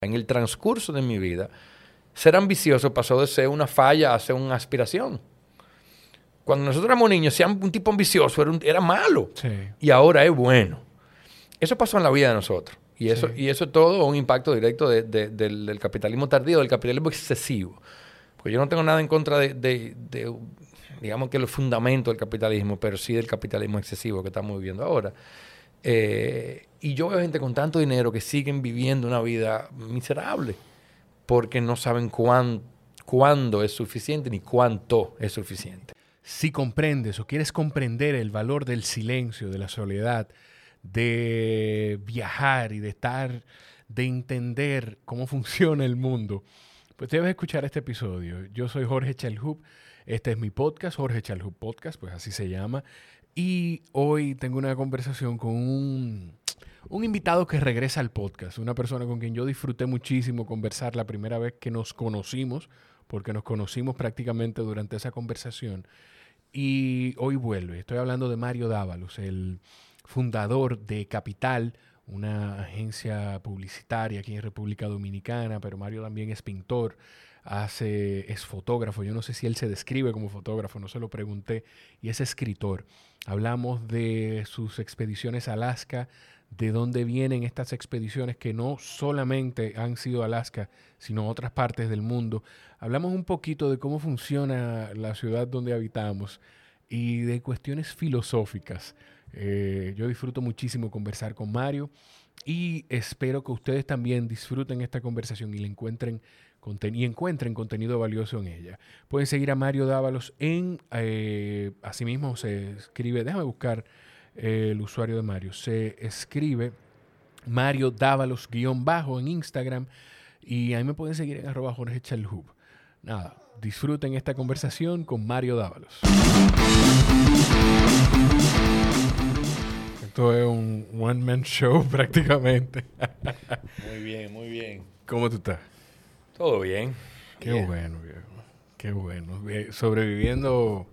En el transcurso de mi vida, ser ambicioso pasó de ser una falla a ser una aspiración. Cuando nosotros éramos niños, ser un tipo ambicioso era malo. Sí. Y ahora es bueno. Eso pasó en la vida de nosotros. Y eso, Sí. y eso es todo un impacto directo del capitalismo tardío, del capitalismo excesivo. Porque yo no tengo nada en contra digamos que los fundamentos del capitalismo, pero sí del capitalismo excesivo que estamos viviendo ahora. Y yo veo gente con tanto dinero que siguen viviendo una vida miserable porque no saben cuándo es suficiente ni cuánto es suficiente. Si comprendes o quieres comprender el valor del silencio, de la soledad, de viajar y de entender cómo funciona el mundo, pues debes escuchar este episodio. Yo soy Jorge Chalhub, este es mi podcast, Jorge Chalhub Podcast, pues así se llama. Y hoy tengo una conversación con un invitado que regresa al podcast, una persona con quien yo disfruté muchísimo conversar la primera vez que nos conocimos, porque nos conocimos prácticamente durante esa conversación. Y hoy vuelve. Estoy hablando de Mario Dávalos, el fundador de Capital, una agencia publicitaria aquí en República Dominicana, pero Mario también es pintor, es fotógrafo. Yo no sé si él se describe como fotógrafo, no se lo pregunté, y es escritor. Hablamos de sus expediciones a Alaska, de dónde vienen estas expediciones que no solamente han sido Alaska, sino otras partes del mundo. Hablamos un poquito de cómo funciona la ciudad donde habitamos y de cuestiones filosóficas. Yo disfruto muchísimo conversar con Mario y espero que ustedes también disfruten esta conversación y le encuentren contenido valioso en ella. Pueden seguir a Mario Dávalos asimismo se escribe, déjame buscar el usuario de Mario, se escribe Mario Dávalos _ en Instagram y ahí me pueden seguir en @Jorge Chalhub. Nada, disfruten esta conversación con Mario Dávalos. Esto es un one-man show prácticamente. Muy bien, muy bien. ¿Cómo tú estás? Todo bien. Qué Bien. bueno, viejo. Qué bueno. Sobreviviendo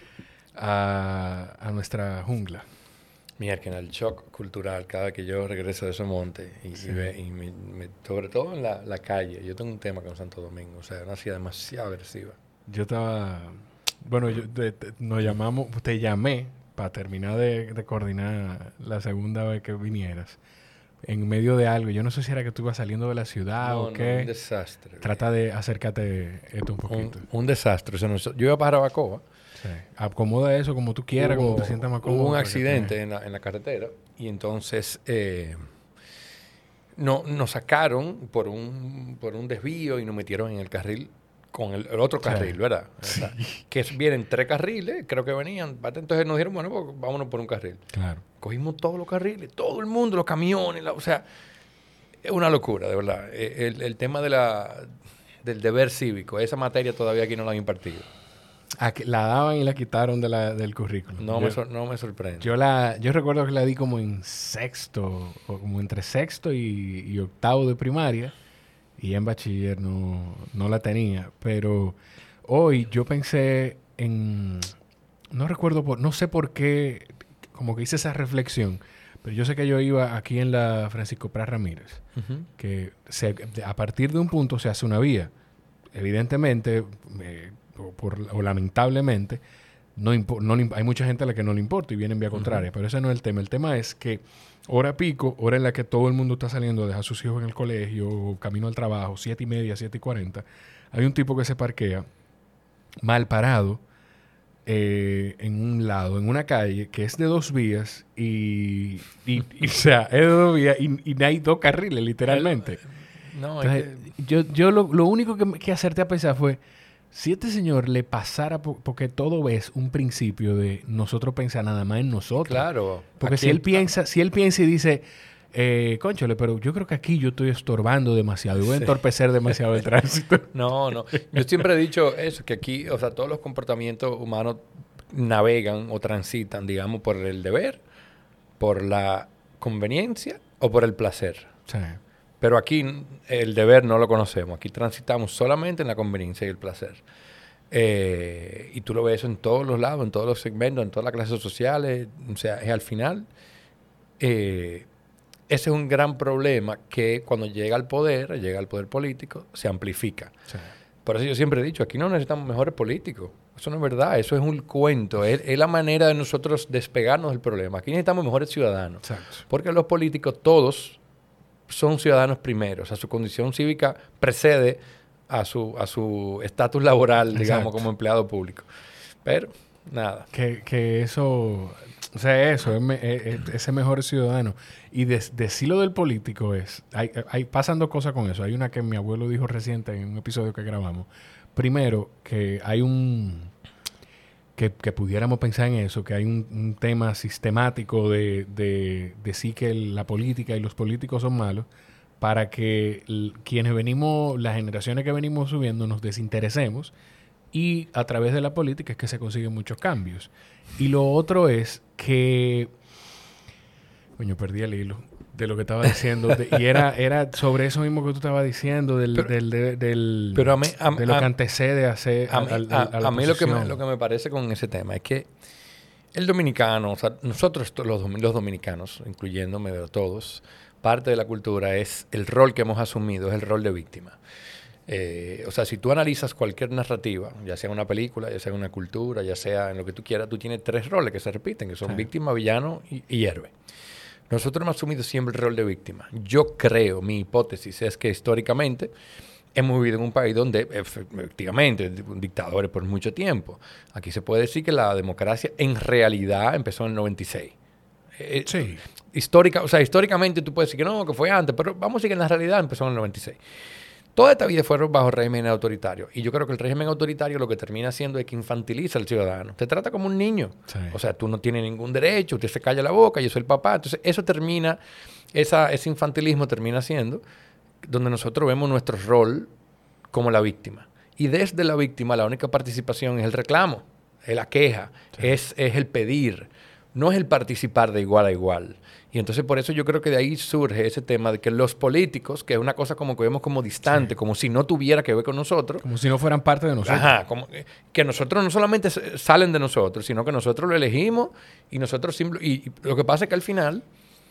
a nuestra jungla. Mira, que en el shock cultural, cada vez que yo regreso de esos montes, sobre todo en la calle, yo tengo un tema con Santo Domingo, o sea, una ciudad demasiado agresiva. Yo estaba... Bueno, nos llamamos, te llamé para terminar de coordinar la segunda vez que vinieras. En medio de algo. Yo no sé si era que tú ibas saliendo de la ciudad o qué. No, un desastre. Trata de acércate esto un poquito. Un desastre. O sea, yo iba para Jarabacoa. Sí. Acomoda eso como tú quieras, como te sientas más cómodo. Hubo un accidente en la carretera y entonces nos sacaron por un desvío y nos metieron en el carril con el otro carril, ¿verdad? Sí. O sea, que vienen 3 carriles, creo que venían. Entonces nos dijeron, bueno, pues vámonos por un carril. Claro. Cogimos todos los carriles, todo el mundo, los camiones, o sea, es una locura, de verdad. El tema del deber cívico, esa materia todavía aquí no la han impartido. La daban y la quitaron del currículum. No me sorprende. Yo recuerdo que la di como en sexto, o como entre sexto y octavo de primaria, y ya en bachiller no la tenía. Pero hoy yo pensé en... No sé por qué, como que hice esa reflexión, pero yo sé que yo iba aquí en la Francisco Prat Ramírez, que a partir de un punto se hace una vía. Evidentemente, o lamentablemente, hay mucha gente a la que no le importa y viene en vía contraria, pero ese no es el tema. El tema es que hora pico, hora en la que todo el mundo está saliendo a dejar a sus hijos en el colegio, camino al trabajo, 7:30, 7:40, hay un tipo que se parquea mal parado en un lado, en una calle que es de 2 vías y o sea, es de 2 vías y hay 2 carriles, literalmente. Entonces, yo lo único que acerté a pensar fue, si este señor le pasara, porque todo es un principio de nosotros pensar nada más en nosotros. Claro. Porque si él piensa y dice, cónchale, pero yo creo que aquí yo estoy estorbando demasiado y voy a entorpecer demasiado el tránsito. No. Yo siempre he dicho eso, que aquí, o sea, todos los comportamientos humanos navegan o transitan, digamos, por el deber, por la conveniencia o por el placer. Sí. Pero aquí el deber no lo conocemos. Aquí transitamos solamente en la conveniencia y el placer. Y tú lo ves eso en todos los lados, en todos los segmentos, en todas las clases sociales. O sea, es al final ese es un gran problema que cuando llega al poder político, se amplifica. Sí. Por eso yo siempre he dicho, aquí no necesitamos mejores políticos. Eso no es verdad, eso es un cuento. Es la manera de nosotros despegarnos del problema. Aquí necesitamos mejores ciudadanos. Exacto. Porque los políticos todos son ciudadanos primero. O sea, su condición cívica precede a su estatus laboral, digamos, como empleado público. Pero, nada. Que eso, o sea, eso, ese mejor ciudadano. Y decirlo del político hay pasando cosas con eso. Hay una que mi abuelo dijo reciente en un episodio que grabamos. Primero, que hay que pudiéramos pensar en eso, que hay un tema sistemático de decir que la política y los políticos son malos, para que quienes venimos, las generaciones que venimos subiendo, nos desinteresemos, y a través de la política es que se consiguen muchos cambios. Y lo otro es que... Coño, perdí el hilo de lo que estaba diciendo. Y era sobre eso mismo que tú estabas diciendo, de lo que antecede a mí lo que me parece con ese tema es que el dominicano, o sea, nosotros los dominicanos, incluyéndome de todos, parte de la cultura es el rol que hemos asumido, es el rol de víctima. O sea, si tú analizas cualquier narrativa, ya sea una película, ya sea una cultura, ya sea en lo que tú quieras, tú tienes 3 roles que se repiten, que son víctima, villano y héroe. Nosotros hemos asumido siempre el rol de víctima. Yo creo, mi hipótesis es que históricamente hemos vivido en un país donde efectivamente dictadores por mucho tiempo. Aquí se puede decir que la democracia en realidad empezó en el 96. Sí. Históricamente tú puedes decir que no, que fue antes, pero vamos a decir que en la realidad empezó en el 96. Toda esta vida fueron bajo régimen autoritario. Y yo creo que el régimen autoritario lo que termina haciendo es que infantiliza al ciudadano. Te trata como un niño. Sí. O sea, tú no tienes ningún derecho, usted se calla la boca, yo soy el papá. Entonces, eso termina, ese infantilismo termina siendo donde nosotros vemos nuestro rol como la víctima. Y desde la víctima, la única participación es el reclamo, es la queja, sí, es el pedir. No es el participar de igual a igual. Y entonces por eso yo creo que de ahí surge ese tema de que los políticos, que es una cosa como que vemos como distante, sí, como si no tuviera que ver con nosotros. Como si no fueran parte de nosotros. Ajá, como que nosotros no solamente salen de nosotros, sino que nosotros lo elegimos y nosotros y lo que pasa es que al final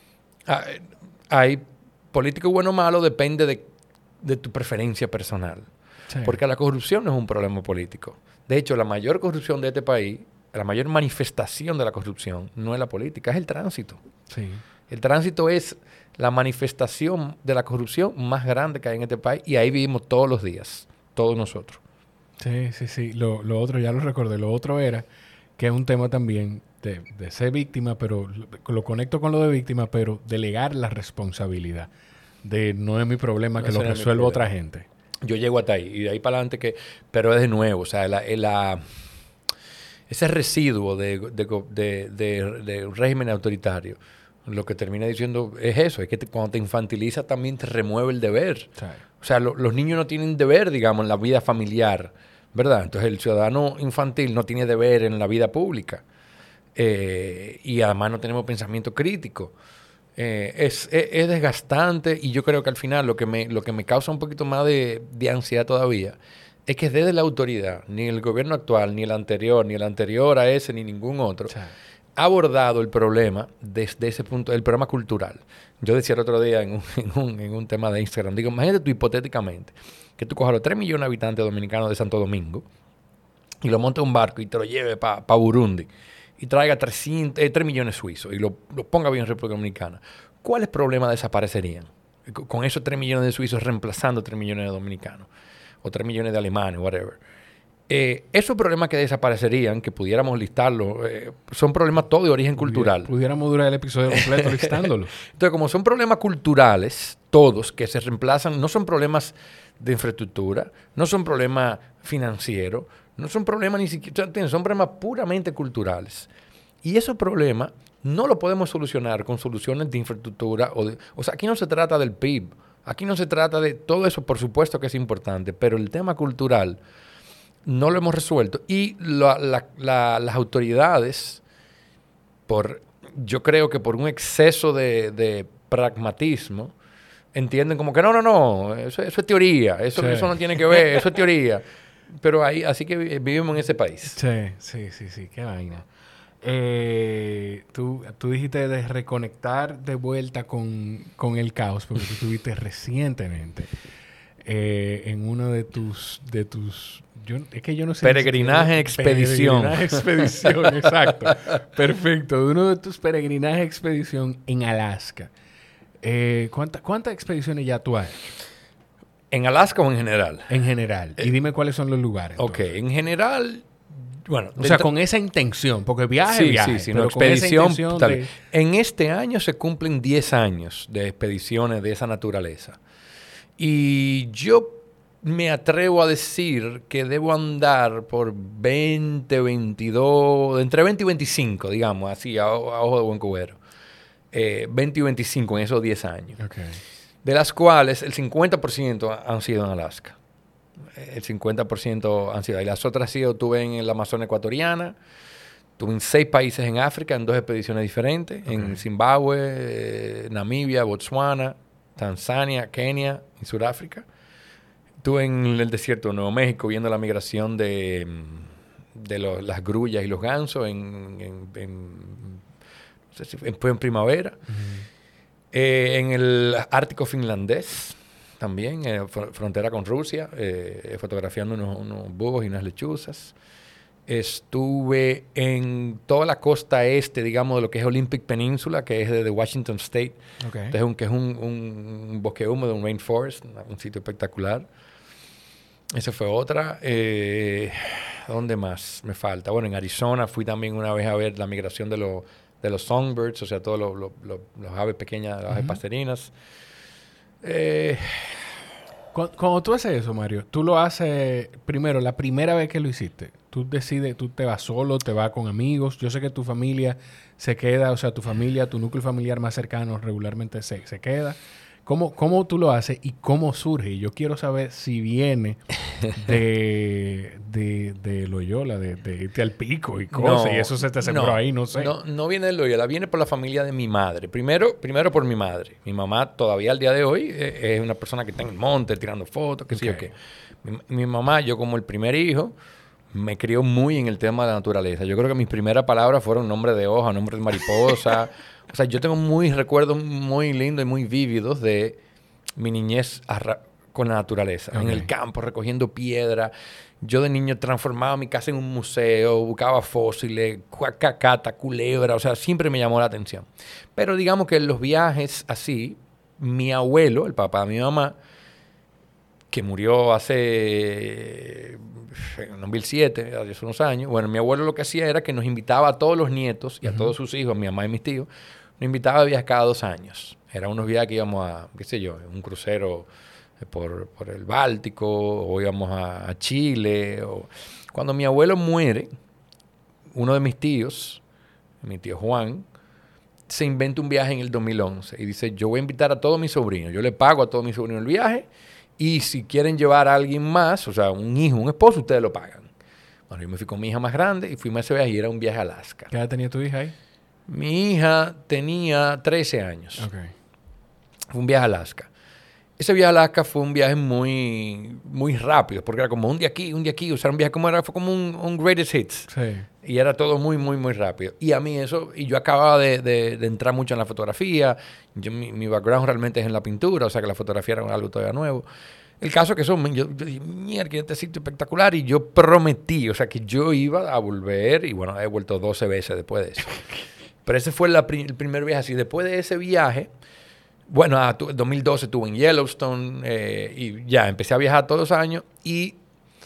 hay político bueno o malo, depende de tu preferencia personal. Sí. Porque la corrupción no es un problema político. De hecho, la mayor corrupción de este país, la mayor manifestación de la corrupción no es la política, es el tránsito. Sí. El tránsito es la manifestación de la corrupción más grande que hay en este país y ahí vivimos todos los días, todos nosotros. Sí. Lo otro, ya lo recordé, lo otro era que es un tema también de ser víctima, pero lo conecto con lo de víctima, pero delegar la responsabilidad de no es mi problema, no, que lo resuelva otra gente. Yo llego hasta ahí y de ahí para adelante pero es de nuevo, o sea, ese residuo de un régimen autoritario, lo que termina diciendo es eso, es que cuando te infantiliza también te remueve el deber. Sí. O sea, los niños no tienen deber, digamos, en la vida familiar, ¿verdad? Entonces el ciudadano infantil no tiene deber en la vida pública. Y además no tenemos pensamiento crítico. Es desgastante y yo creo que al final lo que me causa un poquito más de ansiedad todavía es que desde la autoridad, ni el gobierno actual, ni el anterior a ese, ni ningún otro, sí, ha abordado el problema desde ese punto, el problema cultural. Yo decía el otro día en un tema de Instagram, digo, imagínate tú hipotéticamente que tú cojas los 3 millones de habitantes dominicanos de Santo Domingo y lo montes en un barco y te lo lleve para Burundi y traiga 3 millones suizos y lo ponga bien en República Dominicana. ¿Cuáles problemas desaparecerían con esos 3 millones de suizos reemplazando 3 millones de dominicanos? O 3 millones de alemanes, whatever. Esos problemas que desaparecerían, que pudiéramos listarlos, son problemas todos de origen cultural. Pudiéramos durar el episodio completo listándolos. Entonces, como son problemas culturales, todos, que se reemplazan, no son problemas de infraestructura, no son problemas financieros, no son problemas ni siquiera, son problemas puramente culturales. Y esos problemas no los podemos solucionar con soluciones de infraestructura. O sea, aquí no se trata del PIB. Aquí no se trata de todo eso, por supuesto que es importante, pero el tema cultural no lo hemos resuelto. Y las autoridades, yo creo que por un exceso de pragmatismo, entienden como que no, eso es teoría, eso no tiene que ver, eso es teoría. Pero así que vivimos en ese país. Sí, qué vaina. Tú dijiste de reconectar de vuelta con el caos, porque tú estuviste recientemente en uno de tus es que yo no sé. Peregrinaje, expedición. Peregrinaje, expedición, exacto. Perfecto. De uno de tus peregrinaje, expedición en Alaska. ¿Cuántas expediciones ya tú has hecho? ¿En Alaska o en general? En general. Y dime cuáles son los lugares. Ok, en general, bueno. O sea, con esa intención, porque viaje, sí, pero no, con esa expedición. intención En este año se cumplen 10 años de expediciones de esa naturaleza. Y yo me atrevo a decir que debo andar por 20, 22, entre 20 y 25, digamos, así, a ojo de buen cubero. 20 y 25 en esos 10 años. Okay. De las cuales el 50% han sido en Alaska. El 50% han sido ahí. Las otras tuve en la Amazonia ecuatoriana, tuve en 6 países en África, en 2 expediciones diferentes, okay. En Zimbabue, Namibia, Botswana, Tanzania, Kenia y Sudáfrica. Estuve en el desierto de Nuevo México viendo la migración de las grullas y los gansos no sé si fue en primavera. Uh-huh. En el Ártico finlandés también, frontera con Rusia, fotografiando unos búhos y unas lechuzas. Estuve en toda la costa este, digamos, de lo que es Olympic Peninsula, que es de Washington State. Okay. Entonces, que es un bosque húmedo, un rainforest, un sitio espectacular. Esa fue otra. ¿Dónde más me falta? Bueno, en Arizona fui también una vez a ver la migración de los songbirds, o sea, todos los aves pequeñas, las aves pasterinas. Cuando tú haces eso, Mario, tú lo haces primero, la primera vez que lo hiciste. Tú decides, tú te vas solo, te vas con amigos. Yo sé que tu familia se queda, o sea, tu familia, tu núcleo familiar más cercano regularmente se queda. ¿Cómo tú lo haces y cómo surge? Yo quiero saber si viene de Loyola, de irte al pico y cosas, y eso se te sembró ahí, no sé. No viene de Loyola, viene por la familia de mi madre. Primero por mi madre. Mi mamá todavía al día de hoy es una persona que está en el monte tirando fotos, qué sé yo qué. Mi mamá, yo como el primer hijo, me crió muy en el tema de la naturaleza. Yo creo que mis primeras palabras fueron nombre de hoja, nombre de mariposa. O sea, yo tengo recuerdos muy lindos y muy vívidos de mi niñez con la naturaleza. Okay. En el campo, recogiendo piedra. Yo de niño transformaba mi casa en un museo, buscaba fósiles, cacata, culebra. O sea, siempre me llamó la atención. Pero digamos que en los viajes así, mi abuelo, el papá de mi mamá, que murió en 2007, hace unos años. Bueno, mi abuelo lo que hacía era que nos invitaba a todos los nietos y a todos sus hijos, a mi mamá y mis tíos, nos invitaba a viajar cada 2 años. Eran unos viajes que íbamos a, qué sé yo, un crucero por el Báltico, o íbamos a Chile. Cuando mi abuelo muere, uno de mis tíos, mi tío Juan, se inventa un viaje en el 2011 y dice, yo voy a invitar a todos mis sobrinos, yo le pago a todos mis sobrinos el viaje, y si quieren llevar a alguien más, o sea, un hijo, un esposo, ustedes lo pagan. Bueno, yo me fui con mi hija más grande y fuimos a ese viaje y era un viaje a Alaska. ¿Qué edad tenía tu hija ahí? Mi hija tenía 13 años. Okay. Fue un viaje a Alaska. Ese viaje a Alaska fue un viaje muy, muy rápido, porque era como un día aquí. O sea, un viaje fue como un greatest hits. Sí. Y era todo muy, muy, muy rápido. Y a mí yo acababa de entrar mucho en la fotografía. Mi background realmente es en la pintura, o sea que la fotografía era algo todavía nuevo. El caso es que yo dije, mierda, este sitio espectacular. Y yo prometí, o sea, que yo iba a volver. Y bueno, he vuelto 12 veces después de eso. Pero ese fue el primer viaje así. Después de ese viaje, bueno, en 2012 estuve en Yellowstone y ya empecé a viajar todos los años. Y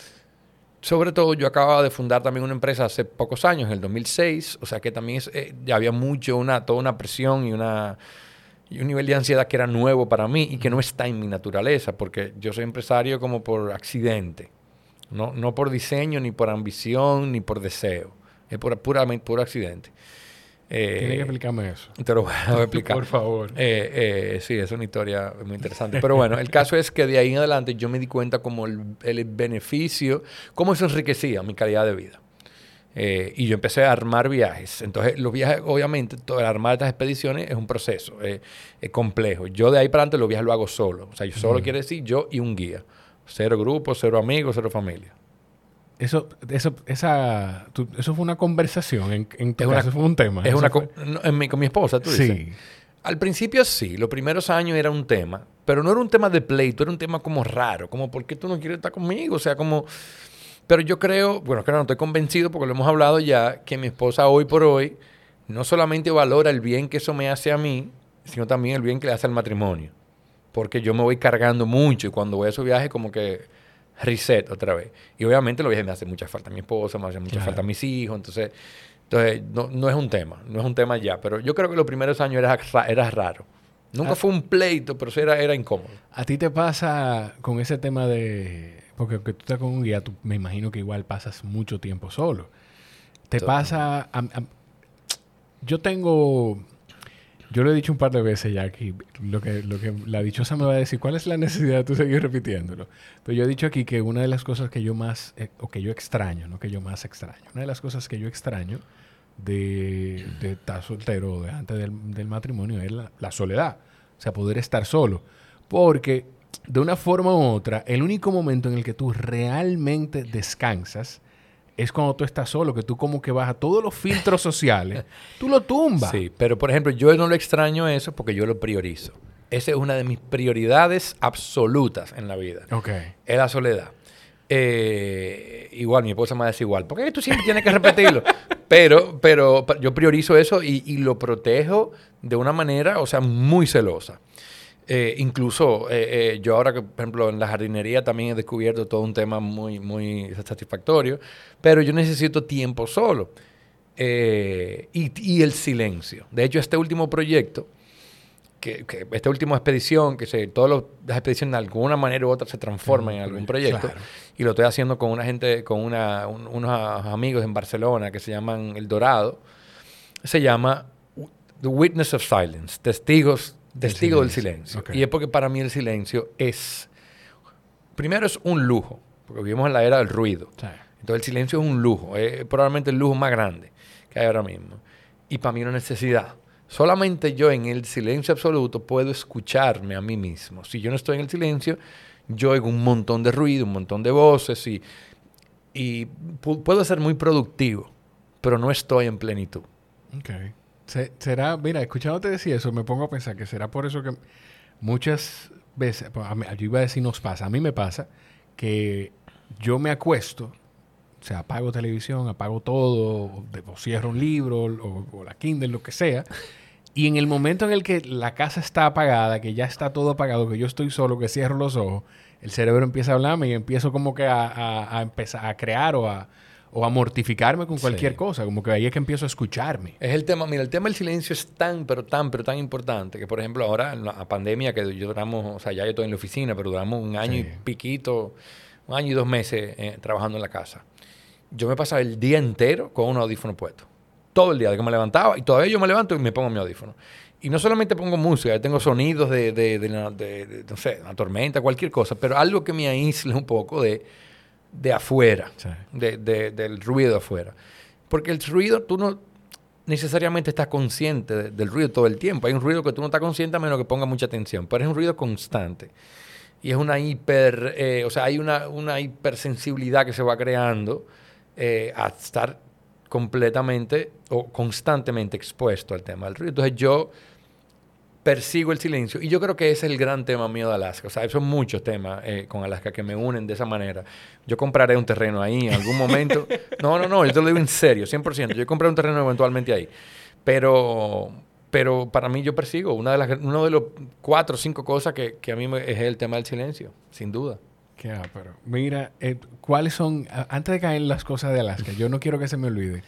sobre todo, yo acababa de fundar también una empresa hace pocos años, en el 2006. O sea que también ya había toda una presión y un nivel de ansiedad que era nuevo para mí y que no está en mi naturaleza, porque yo soy empresario como por accidente. No por diseño, ni por ambición, ni por deseo. Es puramente puro accidente. Tienes que explicarme eso. Te lo voy a explicar. Por favor. Sí, es una historia muy interesante. Pero bueno, el caso es que de ahí en adelante yo me di cuenta como el beneficio, cómo eso enriquecía mi calidad de vida. Y yo empecé a armar viajes. Entonces, los viajes, obviamente, armar estas expediciones es un proceso complejo. Yo de ahí para adelante los viajes lo hago solo. O sea, yo solo quiere decir yo y un guía. 0 grupos, 0 amigos, 0 familia. Eso fue una conversación en tu Es una- caso, fue un tema. Es Eso una fue- con mi esposa, tú dices. Sí. Al principio sí, los primeros años era un tema, pero no era un tema de pleito, era un tema como raro, como ¿por qué tú no quieres estar conmigo? O sea, como... Pero yo creo, bueno, claro, no estoy convencido porque lo hemos hablado ya, que mi esposa hoy por hoy no solamente valora el bien que eso me hace a mí, sino también el bien que le hace al matrimonio. Porque yo me voy cargando mucho y cuando voy a esos viajes como que reset otra vez. Y obviamente los viajes me hacen mucha falta a mi esposa, me hacen mucha Claro. falta a mis hijos, entonces no es un tema, no es un tema ya. Pero yo creo que los primeros años era raro. Nunca fue un pleito, pero sí era incómodo. ¿A ti te pasa con ese tema de... Porque aunque tú estás con un guía, tú me imagino que igual pasas mucho tiempo solo. ¿Te pasa... yo tengo... Yo lo he dicho un par de veces ya aquí. Lo que la dichosa me va a decir, ¿cuál es la necesidad de tú seguir repitiéndolo? Pero yo he dicho aquí que una de las cosas que yo más... o que yo extraño, no que yo más extraño. Una de las cosas que yo extraño de estar soltero o de antes del matrimonio es la soledad. O sea, poder estar solo. Porque de una forma u otra, el único momento en el que tú realmente descansas es cuando tú estás solo, que tú como que bajas todos los filtros sociales, tú lo tumbas. Sí, pero por ejemplo, yo no lo extraño eso porque yo lo priorizo. Esa es una de mis prioridades absolutas en la vida. Ok. Es la soledad. Igual, mi esposa me dice igual. ¿Por qué tú siempre tienes que repetirlo? Pero yo priorizo eso y lo protejo de una manera, o sea, muy celosa. Incluso yo ahora que, por ejemplo, en la jardinería también he descubierto todo un tema muy, muy satisfactorio, pero yo necesito tiempo solo y el silencio. De hecho, este último proyecto, esta última expedición, todas las expediciones de alguna manera u otra se transforman en algún proyecto, claro. y lo estoy haciendo con una gente, con unos amigos en Barcelona que se llaman El Dorado. Se llama The Witness of Silence, Testigo del silencio. Okay. Y es porque para mí el silencio primero es un lujo, porque vivimos en la era del ruido. Sí. Entonces el silencio es un lujo, es probablemente el lujo más grande que hay ahora mismo. Y para mí una necesidad. Solamente yo en el silencio absoluto puedo escucharme a mí mismo. Si yo no estoy en el silencio, yo oigo un montón de ruido, un montón de voces y puedo ser muy productivo, pero no estoy en plenitud. Ok. Será, mira, escuchándote decir eso, me pongo a pensar que será por eso que muchas veces, yo iba a decir nos pasa, a mí me pasa que yo me acuesto, o sea, apago televisión, apago todo, o cierro un libro, o la Kindle, lo que sea, y en el momento en el que la casa está apagada, que ya está todo apagado, que yo estoy solo, que cierro los ojos, el cerebro empieza a hablarme y empiezo como que a empezar a crear o a mortificarme con cualquier cosa. Como que ahí es que empiezo a escucharme. Es el tema, mira, el tema del silencio es tan importante que, por ejemplo, ahora en la pandemia que yo duramos, o sea, ya yo estoy en la oficina, pero duramos un año y piquito, un año y 2 meses trabajando en la casa. Yo me pasaba el día entero con un audífono puesto. Todo el día, de que me levantaba, y todavía yo me levanto y me pongo mi audífono. Y no solamente pongo música, tengo sonidos no sé, una tormenta, cualquier cosa, pero algo que me aísle un poco de afuera, Sí. del ruido de afuera. Porque el ruido, tú no necesariamente estás consciente del ruido todo el tiempo. Hay un ruido que tú no estás consciente a menos que pongas mucha atención, pero es un ruido constante. Y es una hay una hipersensibilidad que se va creando a estar completamente o constantemente expuesto al tema del ruido. Entonces yo persigo el silencio. Y yo creo que ese es el gran tema mío de Alaska. O sea, son muchos temas con Alaska que me unen de esa manera. Yo compraré un terreno ahí en algún momento. No, yo te lo digo en serio, 100%. Yo compraré un terreno eventualmente ahí. Pero para mí yo persigo uno de los 4 o 5 cosas que a mí es el tema del silencio, sin duda. Pero mira, ¿cuáles son, antes de caer en las cosas de Alaska, yo no quiero que se me olvide,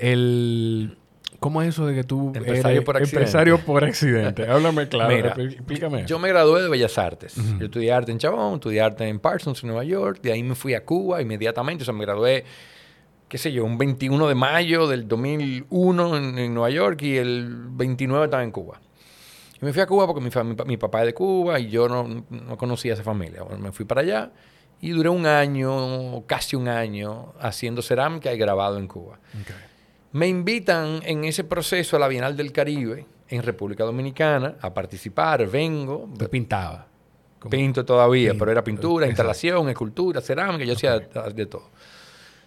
¿cómo es eso de que tú Empresario eres por accidente. empresario por accidente? Háblame claro, Mira, explícame eso. Yo me gradué de Bellas Artes. Yo estudié arte en Chabón, estudié arte en Parsons, en Nueva York. De ahí me fui a Cuba inmediatamente. O sea, me gradué, qué sé yo, un 21 de mayo del 2001 en Nueva York y el 29 estaba en Cuba. Y me fui a Cuba porque mi papá es de Cuba y yo no conocía a esa familia. Bueno, me fui para allá y duré un año, casi un año, haciendo cerámica y grabado en Cuba. Okay. Me invitan en ese proceso a la Bienal del Caribe en República Dominicana a participar. Vengo. Tú pintabas. Pinto todavía, Pinto. pero era pintura, Exacto. instalación, escultura, cerámica. Yo hacía de todo.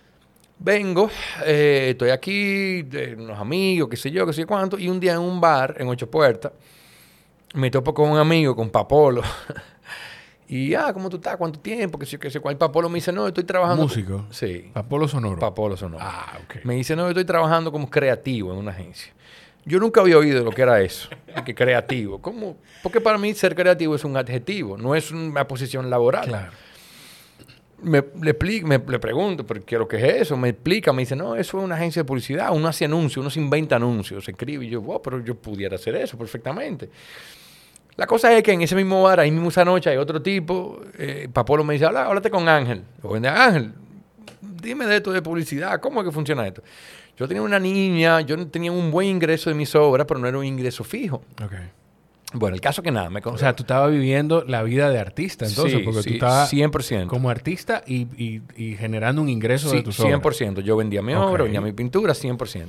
Vengo, estoy aquí, unos amigos, qué sé yo cuánto, y un día en un bar, en Ocho Puertas, me topo con un amigo, con Papolo. Y, ¿cómo tú estás? ¿Cuánto tiempo? Que sé cuál. Papolo me dice, no, estoy trabajando... ¿Músico? Sí. Papolo Sonoro. Papolo Sonoro. Ok. Me dice, no, estoy trabajando como creativo en una agencia. Yo nunca había oído lo que era eso, que creativo. ¿Cómo? Porque para mí ser creativo es un adjetivo, no es una posición laboral. Claro. Le pregunto, ¿pero qué es lo que es eso? Me explica, me dice, no, eso es una agencia de publicidad, uno hace anuncios, uno se inventa anuncios, se escribe. Y yo, wow, pero yo pudiera hacer eso perfectamente. La cosa es que en ese mismo bar, ahí mismo esa noche, hay otro tipo, Papolo me dice, háblate con Ángel. O Ángel, dime de esto de publicidad, ¿cómo es que funciona esto? Yo tenía una niña, yo tenía un buen ingreso de mis obras, pero no era un ingreso fijo. Ok. Bueno, el caso que nada, O sea, tú estabas viviendo la vida de artista, entonces, sí, porque sí, tú estabas 100%. como artista y generando un ingreso de tus obras. 100%. Yo vendía mi obra, vendía mi pintura, 100%.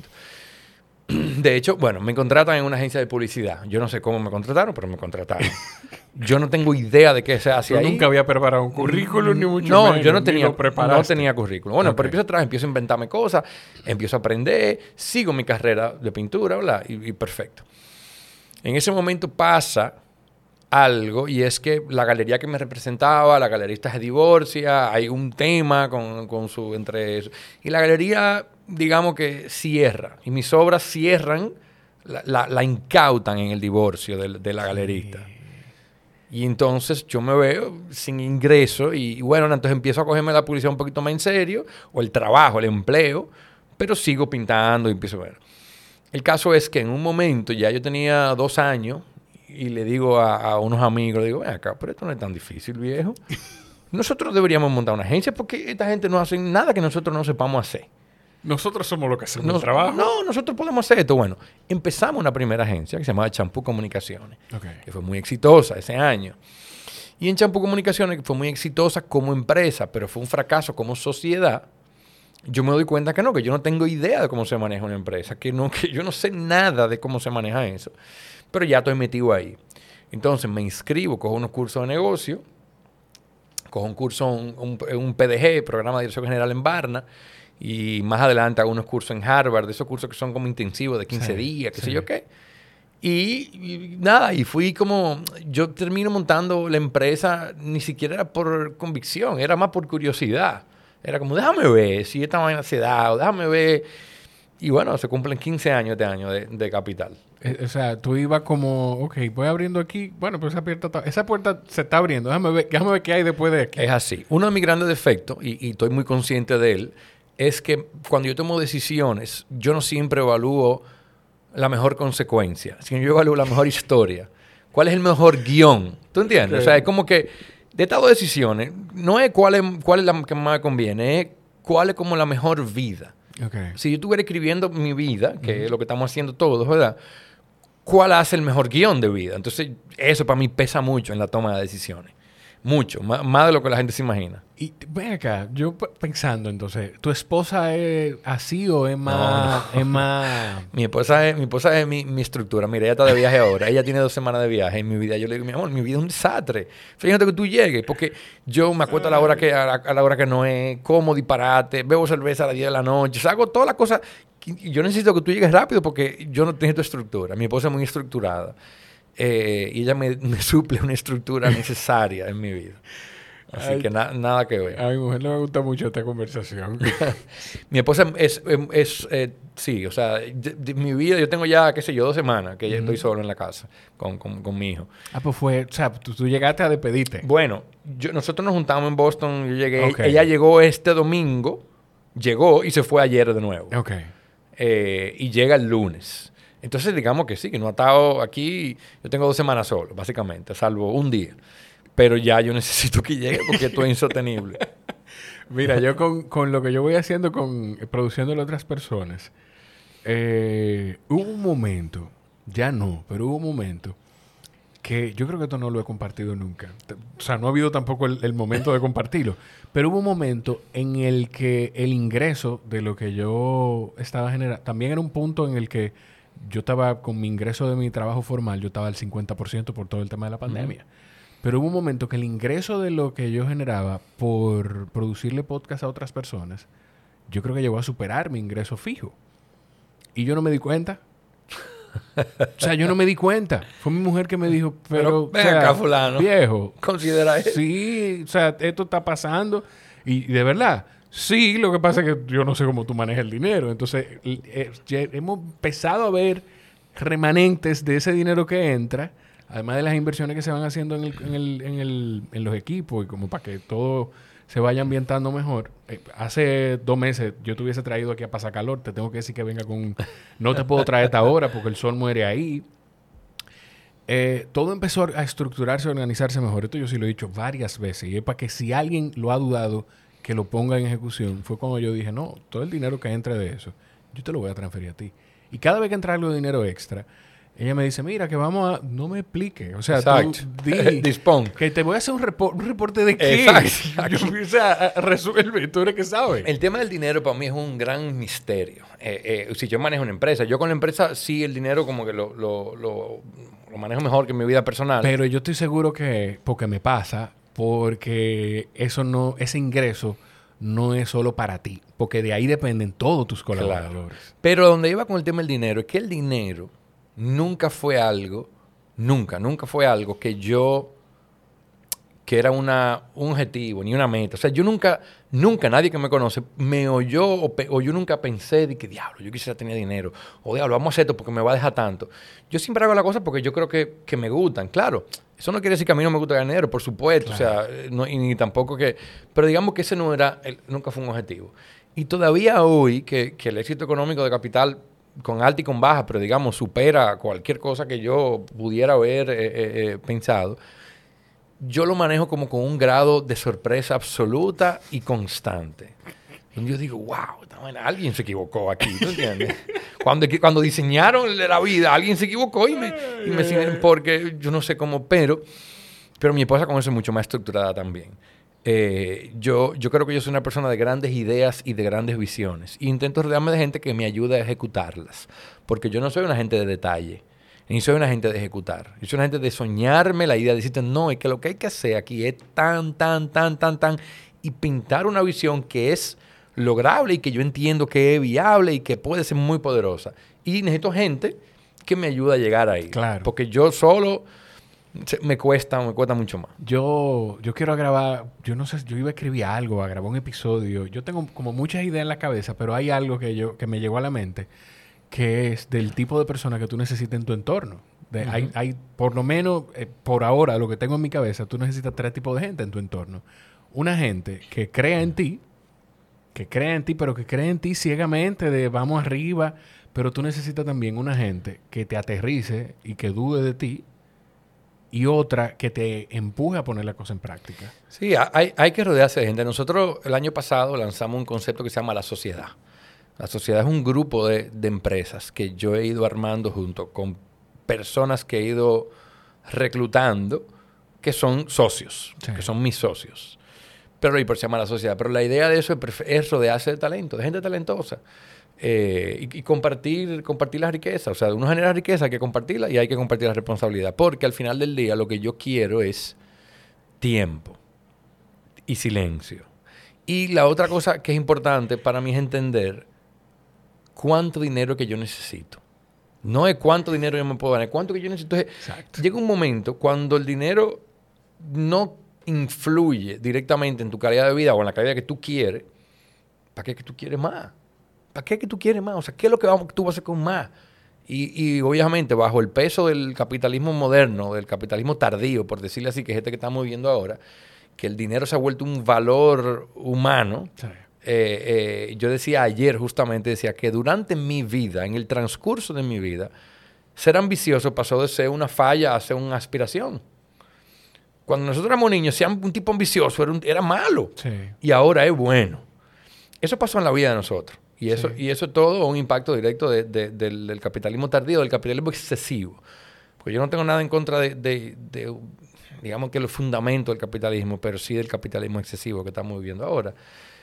De hecho, bueno, me contratan en una agencia de publicidad. Yo no sé cómo me contrataron, pero me contrataron. Yo no tengo idea de qué se hace ahí. Nunca había preparado un currículum, ni mucho no, menos. Yo no tenía currículum. Bueno, pero empiezo a trabajar, empiezo a inventarme cosas, empiezo a aprender, sigo mi carrera de pintura, ¿verdad? Y perfecto. En ese momento pasa algo, y es que la galería que me representaba, la galerista se divorcia, hay un tema con su entre eso. Y la galería, digamos que cierra, y mis obras cierran, la incautan en el divorcio de la galerista. Y entonces yo me veo sin ingreso y bueno, entonces empiezo a cogerme la publicidad un poquito más en serio, o el trabajo, el empleo, pero sigo pintando y empiezo a ver. El caso es que en un momento, ya yo tenía 2 años, y le digo a unos amigos, le digo, ven acá, pero esto no es tan difícil, viejo. Nosotros deberíamos montar una agencia porque esta gente no hace nada que nosotros no sepamos hacer. Nosotros somos los que hacemos el trabajo. No, nosotros podemos hacer esto. Bueno, empezamos una primera agencia que se llamaba Champú Comunicaciones, que fue muy exitosa ese año. Y en Champú Comunicaciones, que fue muy exitosa como empresa, pero fue un fracaso como sociedad, yo me doy cuenta que yo no tengo idea de cómo se maneja una empresa, que yo no sé nada de cómo se maneja eso, pero ya estoy metido ahí. Entonces me inscribo, cojo unos cursos de negocio, cojo un curso, un PDG, Programa de Dirección General en Barna, y más adelante hago unos cursos en Harvard, de esos cursos que son como intensivos de 15 días, qué sé yo qué. Y nada, y fui como, yo termino montando la empresa, ni siquiera era por convicción, era más por curiosidad. Era como, déjame ver si esta vaina se da, o déjame ver. Y bueno, se cumplen 15 años este año de Capital. O sea, tú ibas como, ok, voy abriendo aquí. Bueno, pues esa puerta se está abriendo. Déjame ver qué hay después de aquí. Es así. Uno de mis grandes defectos, y estoy muy consciente de él, es que cuando yo tomo decisiones, yo no siempre evalúo la mejor consecuencia, sino yo evalúo la mejor historia. ¿Cuál es el mejor guión? ¿Tú entiendes? O sea, es como que de estas 2 decisiones, no es cuál es la que más me conviene, es cuál es como la mejor vida. Si yo estuviera escribiendo mi vida, que es lo que estamos haciendo todos, ¿verdad? ¿Cuál hace el mejor guión de vida? Entonces, eso para mí pesa mucho en la toma de decisiones. Mucho, más de lo que la gente se imagina. Y ven acá, yo pensando entonces, ¿tu esposa es así o es más...? No. Es más... Mi esposa es mi estructura. Mira, ella está de viaje ahora. Ella tiene 2 semanas de viaje en mi vida. Yo le digo, mi amor, mi vida es un desastre. Fíjate que tú llegues, porque yo me acuesto a la hora que no es, como disparate, bebo cerveza a las 10 de la noche, o sea, hago todas las cosas. Yo necesito que tú llegues rápido porque yo no tengo tu estructura. Mi esposa es muy estructurada. Y ella me suple una estructura necesaria en mi vida. Así que nada que ver. A mi mujer no me gusta mucho esta conversación. Mi esposa sí, o sea, de mi vida, yo tengo ya, qué sé yo, 2 semanas que ya estoy solo en la casa con mi hijo. Pues fue, o sea, tú llegaste a despedirte. Bueno, nosotros nos juntamos en Boston, yo llegué, ella llegó este domingo, llegó y se fue ayer de nuevo. Y llega el lunes. Entonces, digamos que sí, que no ha estado aquí. Yo tengo 2 semanas solo, básicamente, salvo un día. Pero ya yo necesito que llegue porque esto es insostenible. Mira, yo con lo que yo voy haciendo, produciendo a otras personas, hubo un momento, ya no, pero hubo un momento que yo creo que esto no lo he compartido nunca. O sea, no ha habido tampoco el momento de compartirlo. Pero hubo un momento en el que el ingreso de lo que yo estaba generando, también era un punto en el que yo estaba con mi ingreso de mi trabajo formal, yo estaba al 50% por todo el tema de la pandemia. Pero hubo un momento que el ingreso de lo que yo generaba por producirle podcast a otras personas yo creo que llegó a superar mi ingreso fijo. Y yo no me di cuenta. O sea, yo no me di cuenta. Fue mi mujer que me dijo, pero ven acá, fulano. Viejo. Considera eso. Sí, o sea, esto está pasando. Y de verdad, sí, lo que pasa es que yo no sé cómo tú manejas el dinero. Entonces, hemos empezado a ver remanentes de ese dinero que entra, además de las inversiones que se van haciendo en los equipos y como para que todo se vaya ambientando mejor. Hace 2 meses yo te hubiese traído aquí a pasar calor. Te tengo que decir que venga con... No te puedo traer esta hora porque el sol muere ahí. Todo empezó a estructurarse, a organizarse mejor. Esto yo sí lo he dicho varias veces. Y es para que si alguien lo ha dudado, que lo ponga en ejecución. Fue cuando yo dije, no, todo el dinero que entre de eso, yo te lo voy a transferir a ti. Y cada vez que entra algo de dinero extra, ella me dice, mira, que vamos a... No me explique. O sea, exacto. Tú dispón. Que te voy a hacer un reporte de qué. Exacto. O sea, resuelve. Tú eres que sabes. El tema del dinero para mí es un gran misterio. Si yo manejo una empresa, yo con la empresa sí el dinero como que lo manejo mejor que en mi vida personal. Pero yo estoy seguro que... Porque me pasa, porque ese ingreso no es solo para ti. Porque de ahí dependen todos tus colaboradores. Claro. Pero donde iba con el tema del dinero es que el dinero nunca fue algo que era un objetivo, ni una meta. O sea, yo nunca, nadie que me conoce me oyó o yo nunca pensé de que, diablo, yo quisiera tener dinero. O diablo, vamos a hacer esto porque me va a dejar tanto. Yo siempre hago las cosas porque yo creo que me gustan. Claro, eso no quiere decir que a mí no me gusta ganar dinero, por supuesto. Claro. O sea, y ni tampoco que... Pero digamos que ese nunca fue un objetivo. Y todavía hoy, que el éxito económico de Capital, con alta y con baja, pero digamos, supera cualquier cosa que yo pudiera haber pensado, yo lo manejo como con un grado de sorpresa absoluta y constante. Donde yo digo, wow, alguien se equivocó aquí, ¿tú entiendes? Cuando diseñaron la vida, alguien se equivocó y me porque yo no sé cómo, pero mi esposa con eso es mucho más estructurada también. Yo creo que yo soy una persona de grandes ideas y de grandes visiones. E intento rodearme de gente que me ayude a ejecutarlas. Porque yo no soy una gente de detalle. Ni soy una gente de ejecutar. Yo soy una gente de soñarme la idea, de decirte, no, es que lo que hay que hacer aquí es tan, y pintar una visión que es lograble y que yo entiendo que es viable y que puede ser muy poderosa. Y necesito gente que me ayude a llegar ahí. Claro. Porque yo solo me cuesta mucho más. Yo quiero grabar, yo no sé, yo iba a escribir algo, a grabar un episodio. Yo tengo como muchas ideas en la cabeza, pero hay algo que me llegó a la mente, que es del tipo de persona que tú necesitas en tu entorno. Hay por lo menos, por ahora, lo que tengo en mi cabeza, tú necesitas 3 tipos de gente en tu entorno. Una gente que crea en ti, pero que cree en ti ciegamente de vamos arriba, pero tú necesitas también una gente que te aterrice y que dude de ti, y otra que te empuje a poner la cosa en práctica. Sí, hay que rodearse de gente. Nosotros el año pasado lanzamos un concepto que se llama la sociedad. La sociedad es un grupo de empresas que yo he ido armando junto con personas que he ido reclutando que son socios, sí, que son mis socios. Pero y por se llama la sociedad. Pero la idea de eso es rodearse de talento, de gente talentosa. Y compartir la riqueza. O sea, uno genera riqueza, hay que compartirla y hay que compartir la responsabilidad. Porque al final del día lo que yo quiero es tiempo y silencio. Y la otra cosa que es importante para mí es entender cuánto dinero que yo necesito. No es cuánto dinero yo me puedo ganar, es cuánto que yo necesito. Exacto. Llega un momento cuando el dinero no influye directamente en tu calidad de vida o en la calidad que tú quieres. ¿Para qué que tú quieres más? ¿Para qué que tú quieres más? O sea, ¿qué es lo que tú vas a hacer con más? Y obviamente bajo el peso del capitalismo moderno, del capitalismo tardío, por decirle así, que es este que estamos viviendo ahora, que el dinero se ha vuelto un valor humano. Sí. Yo decía ayer justamente, que durante mi vida, en el transcurso de mi vida, ser ambicioso pasó de ser una falla a ser una aspiración. Cuando nosotros éramos niños, ser un tipo ambicioso era malo. Sí. Y ahora es bueno. Eso pasó en la vida de nosotros. Y eso, sí, y eso es todo un impacto directo del capitalismo tardío, del capitalismo excesivo. Porque yo no tengo nada en contra de digamos que los fundamentos del capitalismo, pero sí del capitalismo excesivo que estamos viviendo ahora.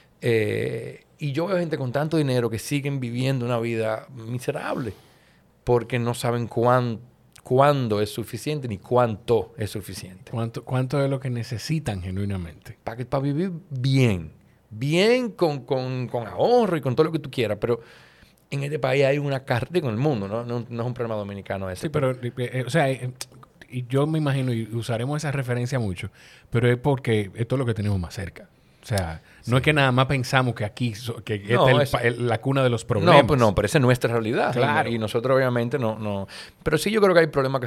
Y yo veo gente con tanto dinero que siguen viviendo una vida miserable porque no saben cuándo es suficiente ni cuánto es suficiente. ¿Cuánto es lo que necesitan genuinamente? Para vivir bien, bien con ahorro y con todo lo que tú quieras, pero en este país hay una carta con el mundo, ¿no? No es un problema dominicano ese. Sí, pero, o sea, y yo me imagino, y usaremos esa referencia mucho, pero es porque esto es lo que tenemos más cerca. O sea, no es que nada más pensamos que aquí que No, esta es la cuna de los problemas. No, pues no, pero esa es nuestra realidad. Claro. Y nosotros obviamente no. Pero sí yo creo que hay problemas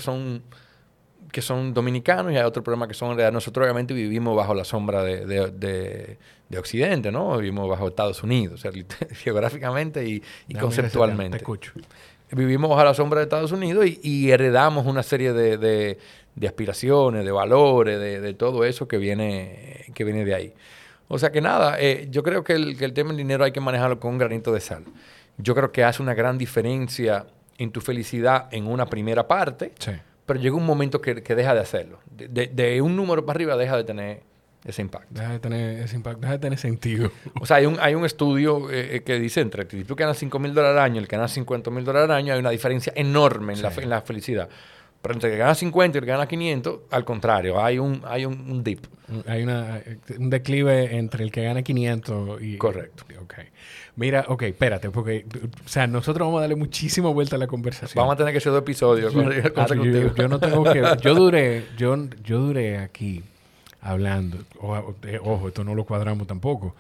que son dominicanos y hay otros problemas que son en realidad. Nosotros obviamente vivimos bajo la sombra de Occidente, ¿no? Vivimos bajo Estados Unidos, o sea, geográficamente y conceptualmente. Te escucho. Vivimos bajo la sombra de Estados Unidos y heredamos una serie de aspiraciones, de valores, de todo eso que viene de ahí. O sea que nada, yo creo que el tema del dinero hay que manejarlo con un granito de sal. Yo creo que hace una gran diferencia en tu felicidad en una primera parte, Sí. pero llega un momento que deja de hacerlo. De un número para arriba deja de tener ese impacto. Deja de tener ese impacto, deja de tener sentido. O sea, hay un estudio que dice entre si tú ganas $5,000 al año y el que gana $50,000 al año, hay una diferencia enorme en la felicidad. Pero entre el que gana 50 y el que gana 500, al contrario, hay un dip. Hay un declive entre el que gana 500 y... Correcto. Ok. Mira, ok, espérate, porque... O sea, nosotros vamos a darle muchísima vuelta a la conversación. Vamos a tener que hacer 2 episodios. Yo no tengo que... Yo duré aquí hablando. Ojo, esto no lo cuadramos tampoco.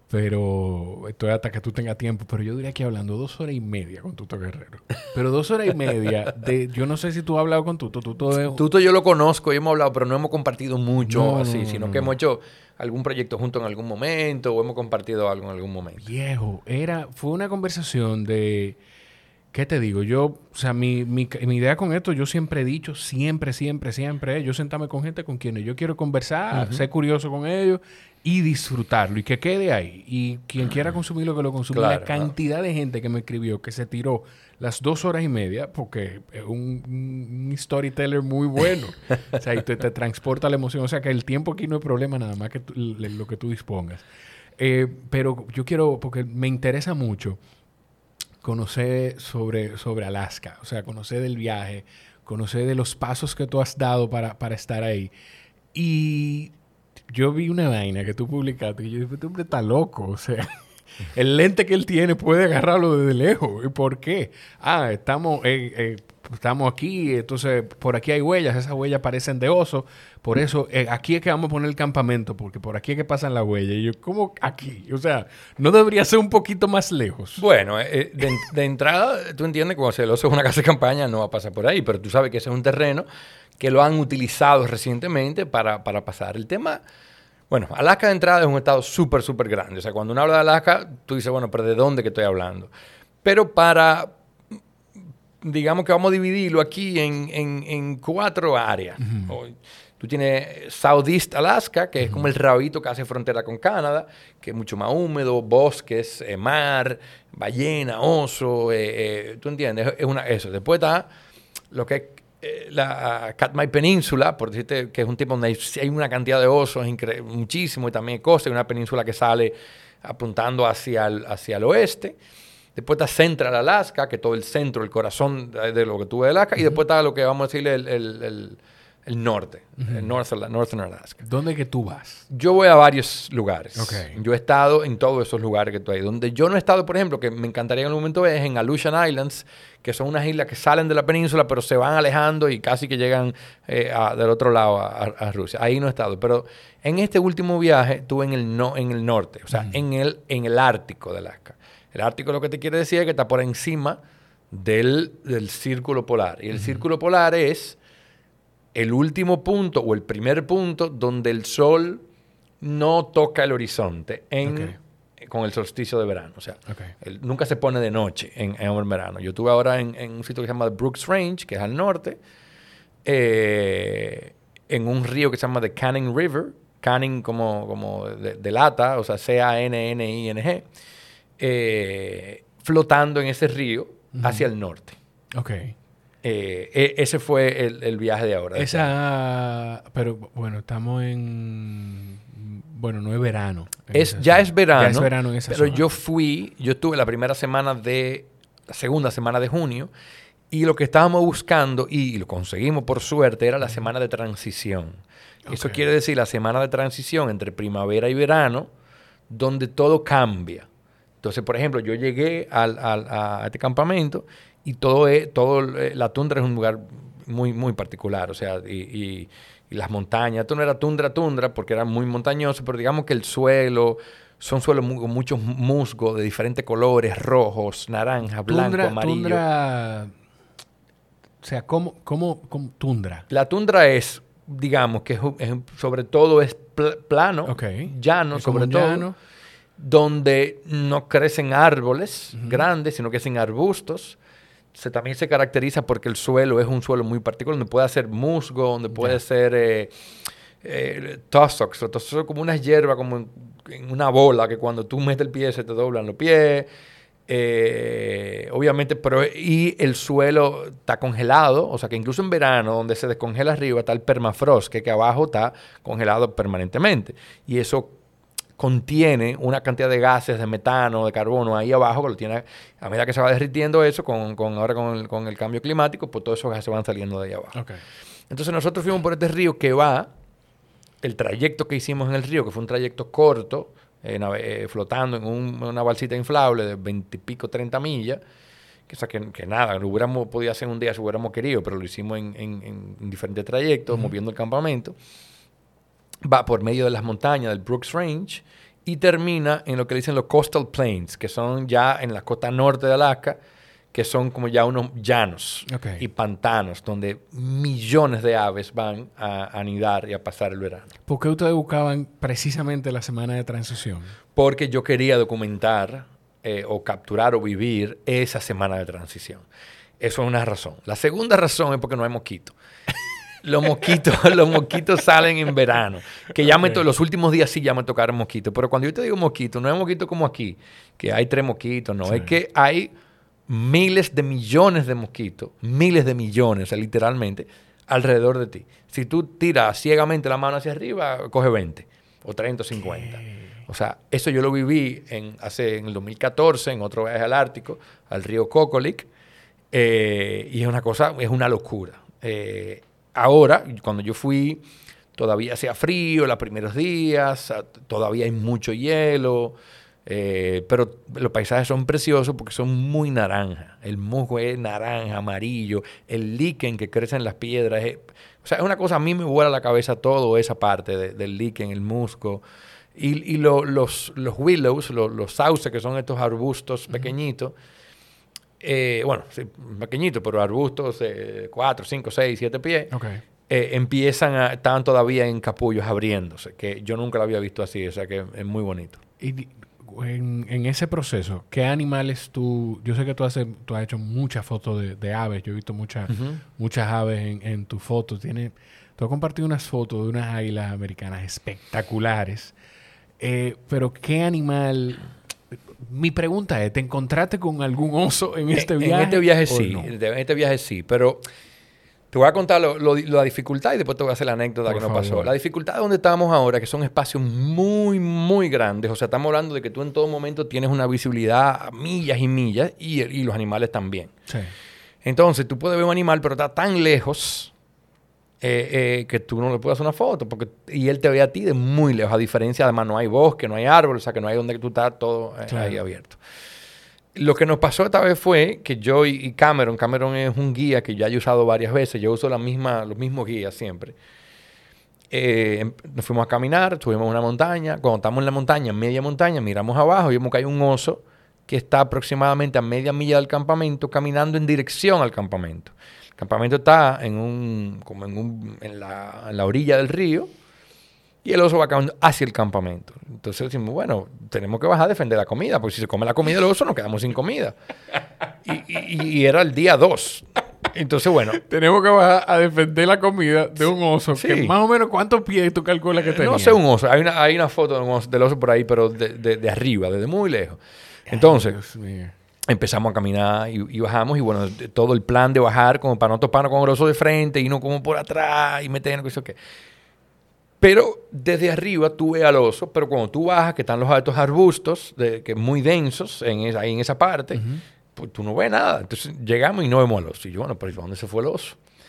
Pero esto es hasta que tú tengas tiempo. Pero yo duré aquí hablando 2 horas y media con Tuto Guerrero. Pero 2 horas y media de... Yo no sé si tú has hablado con Tuto. Tuto yo lo conozco y hemos hablado, pero no hemos compartido mucho sino que hemos hecho algún proyecto junto en algún momento o hemos compartido algo en algún momento. Viejo, fue una conversación de... ¿Qué te digo? Yo, o sea, mi idea con esto, yo siempre he dicho, siempre, yo sentarme con gente con quienes yo quiero conversar, ser curioso con ellos y disfrutarlo y que quede ahí. Y quien quiera consumirlo, que lo consuma. Claro, la cantidad de gente que me escribió, que se tiró las 2 horas y media, porque es un storyteller muy bueno. O sea, y te transporta la emoción. O sea, que el tiempo aquí no es problema, nada más que lo que tú dispongas. Pero yo quiero, porque me interesa mucho conocer sobre Alaska, o sea, conocer del viaje, conocer de los pasos que tú has dado para estar ahí. Y yo vi una vaina que tú publicaste y yo dije, este hombre está loco, o sea, el lente que él tiene puede agarrarlo desde lejos. ¿Y por qué? Estamos aquí, entonces por aquí hay huellas, esas huellas parecen de oso, por eso aquí es que vamos a poner el campamento, porque por aquí es que pasan las huellas. Y yo, ¿cómo aquí? O sea, ¿no debería ser un poquito más lejos? Bueno, de entrada, tú entiendes que cuando el oso es una casa de campaña no va a pasar por ahí, pero tú sabes que ese es un terreno que lo han utilizado recientemente para pasar. El tema... Bueno, Alaska de entrada es un estado súper grande. O sea, cuando uno habla de Alaska, tú dices, bueno, pero ¿de dónde que estoy hablando? Pero digamos que vamos a dividirlo aquí en 4 áreas. Uh-huh. Tú tienes Southeast Alaska, que es como el rabito que hace frontera con Canadá, que es mucho más húmedo, bosques, mar, ballena, oso, ¿tú entiendes? Eso. Después está lo que es la Katmai Península, por decirte que es un tipo donde hay una cantidad de osos muchísimo, y también costa, una península que sale apuntando hacia el oeste. Después está Central Alaska, que es todo el centro, el corazón de lo que tú ves de Alaska. Uh-huh. Y después está lo que vamos a decirle el norte, uh-huh. El Northern Alaska. ¿Dónde que tú vas? Yo voy a varios lugares. Okay. Yo he estado en todos esos lugares que tú hay. Donde yo no he estado, por ejemplo, que me encantaría en algún momento es en Aleutian Islands, que son unas islas que salen de la península, pero se van alejando y casi que llegan del otro lado a Rusia. Ahí no he estado. Pero en este último viaje estuve en el norte, o sea, uh-huh. en el Ártico de Alaska. El Ártico lo que te quiere decir es que está por encima del círculo polar. Y el uh-huh. círculo polar es el último punto o el primer punto donde el sol no toca el horizonte con el solsticio de verano. O sea, nunca se pone de noche en el verano. Yo estuve ahora en un sitio que se llama Brooks Range, que es al norte, en un río que se llama The Canning River, Canning como de lata, o sea, Canning, flotando en ese río uh-huh. hacia el norte. Ese fue el viaje de ahora. Pero bueno, estamos en... Bueno, no es verano. Ya es verano. Ya es verano en esa pero zona. yo estuve la segunda semana de junio, y lo que estábamos buscando, y lo conseguimos por suerte, era la semana de transición. Eso quiere decir la semana de transición entre primavera y verano, donde todo cambia. Entonces, por ejemplo, yo llegué a este campamento y la tundra es un lugar muy, muy particular. O sea, y las montañas. Esto no era tundra porque era muy montañoso, pero digamos que el suelo... Son suelos con muchos musgos de diferentes colores, rojos, naranja, blanco, amarillo. Tundra, o sea, ¿cómo tundra? La tundra es, digamos, que sobre todo es plano, llano, sobre todo, llano, donde no crecen árboles grandes, sino que crecen arbustos. También se caracteriza porque el suelo es un suelo muy particular, donde puede ser musgo, donde puede ser... tussocks. Los tussocks son como unas hierbas, como en una bola, que cuando tú metes el pie se te doblan los pies. Obviamente, y el suelo está congelado, o sea que incluso en verano, donde se descongela arriba, está el permafrost, que abajo está congelado permanentemente. Y eso contiene una cantidad de gases, de metano, de carbono ahí abajo, que lo tiene, a medida que se va derritiendo eso, ahora con el cambio climático, pues todos esos gases van saliendo de ahí abajo. Okay. Entonces nosotros fuimos por este río que va... El trayecto que hicimos en el río, que fue un trayecto corto, flotando en una balsita inflable de 20 y pico, 30 millas, que nada, lo hubiéramos podido hacer un día si hubiéramos querido, pero lo hicimos en diferentes trayectos, moviendo el campamento. Va por medio de las montañas del Brooks Range y termina en lo que dicen los Coastal Plains, que son ya en la costa norte de Alaska, que son como ya unos llanos y pantanos donde millones de aves van a anidar y a pasar el verano. ¿Por qué ustedes buscaban precisamente la semana de transición? Porque yo quería documentar o capturar o vivir esa semana de transición. Eso es una razón. La segunda razón es porque no hay mosquitos. Los mosquitos salen en verano. Que ya los últimos días sí ya me tocaron mosquitos. Pero cuando yo te digo mosquitos, no es mosquito como aquí, que hay 3 mosquitos, no. Sí. Es que hay... miles de millones de mosquitos, miles de millones, o sea, literalmente, alrededor de ti. Si tú tiras ciegamente la mano hacia arriba, coge 20, o 30 o 50. O sea, eso yo lo viví en el 2014, en otro viaje al Ártico, al río Kokolik, y es una locura. Ahora, cuando yo fui, todavía hacía frío los primeros días, todavía hay mucho hielo, pero los paisajes son preciosos porque son muy naranja. El musgo es naranja, amarillo. El líquen que crece en las piedras. O sea, es una cosa, a mí me vuela la cabeza todo esa parte del líquen, el musgo. Y los willows, los sauces, que son estos arbustos pequeñitos. Bueno, sí, pequeñitos, pero arbustos 4, 5, 6, 7 pies. Estaban todavía en capullos abriéndose, que yo nunca lo había visto así. O sea, que es muy bonito. Y en ese proceso, ¿qué animales yo sé que tú has hecho muchas fotos de aves, yo he visto muchas aves en tus fotos, tú has compartido unas fotos de unas águilas americanas espectaculares, pero ¿qué animal? Mi pregunta es, ¿te encontraste con algún oso en este viaje? En este viaje sí, no? En este viaje sí, pero... Te voy a contar la dificultad y después te voy a hacer la anécdota que nos pasó. La dificultad de donde estamos ahora, que son espacios muy, muy grandes. O sea, estamos hablando de que tú en todo momento tienes una visibilidad a millas y millas y los animales también. Sí. Entonces, tú puedes ver un animal, pero está tan lejos que tú no le puedes hacer una foto. Y él te ve a ti de muy lejos. A diferencia, además, no hay bosque, no hay árbol. O sea, que no hay donde tú estás todo ahí abierto. Lo que nos pasó esta vez fue que yo y Cameron es un guía que yo he usado varias veces, yo uso los mismos guías siempre. Nos fuimos a caminar, subimos a una montaña, cuando estamos en la montaña, media montaña, miramos abajo y vemos que hay un oso que está aproximadamente a media milla del campamento caminando en dirección al campamento. El campamento está en la orilla del río. Y el oso va caminando hacia el campamento. Entonces decimos, bueno, tenemos que bajar a defender la comida, porque si se come la comida del oso nos quedamos sin comida. Y era el día 2. Entonces, bueno. Tenemos que bajar a defender la comida de un oso. Sí. Que más o menos, ¿cuántos pies tú calculas que tenía? No sé un oso. Hay una foto del oso por ahí, pero de arriba, desde muy lejos. Entonces, empezamos a caminar y bajamos. Y bueno, todo el plan de bajar, como para no toparnos con el oso de frente, y no como por atrás, y meternos, eso que... Pero desde arriba tú ves al oso, pero cuando tú bajas, que están los altos arbustos, que muy densos ahí en esa parte, pues tú no ves nada. Entonces llegamos y no vemos al oso. Y yo, bueno, pero ¿dónde se fue el oso?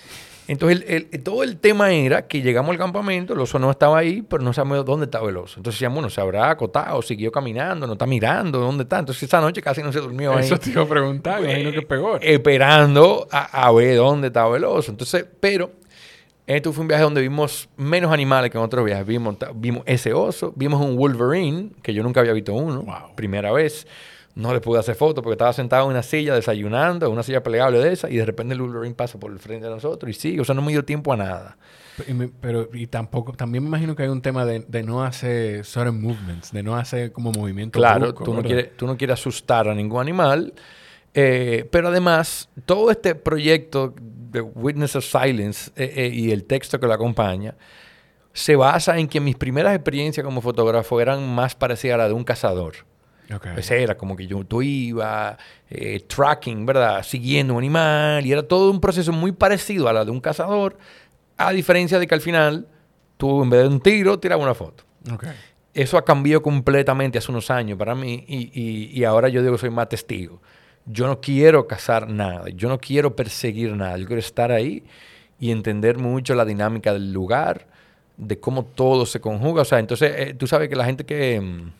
Entonces, todo el tema era que llegamos al campamento, el oso no estaba ahí, pero no sabemos dónde estaba el oso. Entonces decíamos, bueno, se habrá acotado, siguió caminando, no está mirando, ¿dónde está? Entonces esa noche casi no se durmió ahí. Eso te iba a preguntar, imagino que es peor. Esperando a ver dónde estaba el oso. Entonces, pero esto fue un viaje donde vimos menos animales que en otros viajes. Vimos ese oso, vimos un Wolverine, que yo nunca había visto uno, Wow. primera vez. No le pude hacer foto porque estaba sentado en una silla desayunando, en una silla plegable de esa, y de repente el Wolverine pasa por el frente de nosotros y sigue. O sea, no me dio tiempo a nada. Pero tampoco, también me imagino que hay un tema de no hacer sudden movements, de no hacer como movimientos Claro, bruscos, tú no quieres asustar a ningún animal. Pero además, todo este proyecto de Witness of Silence y el texto que lo acompaña se basa en que mis primeras experiencias como fotógrafo eran más parecidas a la de un cazador. Okay. Pues era como que tú iba tracking, ¿verdad? Siguiendo un animal y era todo un proceso muy parecido a la de un cazador, a diferencia de que al final tú en vez de un tiro tirabas una foto. Okay. Eso ha cambiado completamente hace unos años para mí y ahora yo digo que soy más testigo. Yo no quiero cazar nada, yo no quiero perseguir nada, yo quiero estar ahí y entender mucho la dinámica del lugar, de cómo todo se conjuga. O sea, entonces tú sabes que la gente que...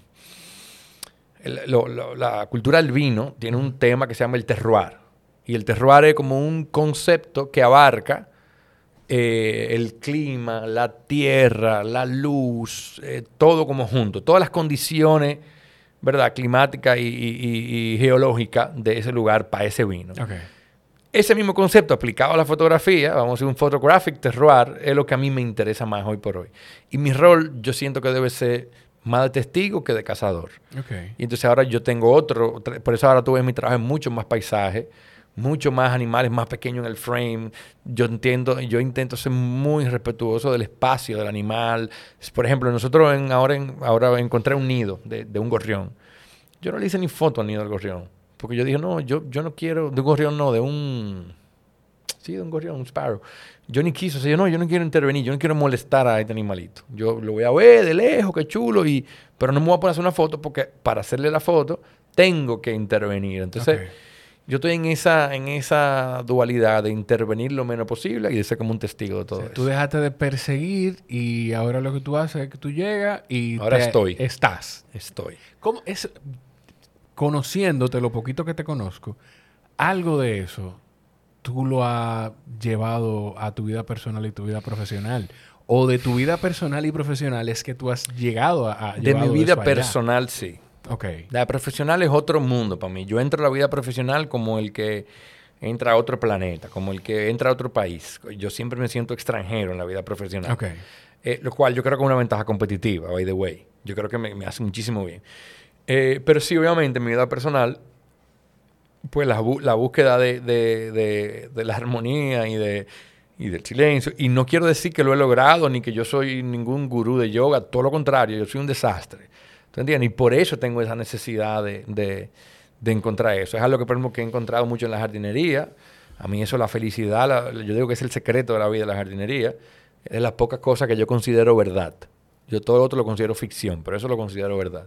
la cultura del vino tiene un tema que se llama el terroir. Y el terroir es como un concepto que abarca el clima, la tierra, la luz, todo como junto. Todas las condiciones, ¿verdad? Climáticas y geológicas de ese lugar para ese vino. Okay. Ese mismo concepto aplicado a la fotografía, vamos a decir un photographic terroir, es lo que a mí me interesa más hoy por hoy. Y mi rol yo siento que debe ser más de testigo que de cazador. Okay. Y entonces ahora yo tengo por eso ahora tú ves mi trabajo en mucho más paisaje, mucho más animales más pequeños en el frame. Yo intento ser muy respetuoso del espacio del animal. Por ejemplo, nosotros ahora encontré un nido de un gorrión. Yo no le hice ni foto al nido del gorrión, porque yo dije, no, yo no quiero, de un gorrión no, de un gorrión, un sparrow. Yo ni quise, o sea, yo no quiero intervenir, yo no quiero molestar a este animalito. Yo lo voy a ver de lejos, qué chulo, pero no me voy a poner a hacer una foto porque para hacerle la foto tengo que intervenir. Entonces, Okay. yo estoy en esa dualidad de intervenir lo menos posible y de ser como un testigo de todo eso. Tú dejaste de perseguir y ahora lo que tú haces es que tú llegas y Ahora estoy. estás. ¿Cómo es? Conociéndote, lo poquito que te conozco, algo de eso tú lo has llevado a tu vida personal y tu vida profesional. O de tu vida personal y profesional es que tú has llegado a De mi vida eso allá. personal, sí. Ok. La profesional es otro mundo para mí. Yo entro a la vida profesional como el que entra a otro planeta, como el que entra a otro país. Yo siempre me siento extranjero en la vida profesional. Ok. Lo cual yo creo que es una ventaja competitiva, by the way. Yo creo que me hace muchísimo bien. Pero sí, obviamente, en mi vida personal, pues la búsqueda de la armonía y del silencio. Y no quiero decir que lo he logrado, ni que yo soy ningún gurú de yoga. Todo lo contrario, yo soy un desastre. ¿Tú entiendes? Y por eso tengo esa necesidad de encontrar eso. Es algo que, por ejemplo, que he encontrado mucho en la jardinería. A mí eso, la felicidad, yo digo que es el secreto de la vida de la jardinería. Es de las pocas cosas que yo considero verdad. Yo todo lo otro lo considero ficción, pero eso lo considero verdad.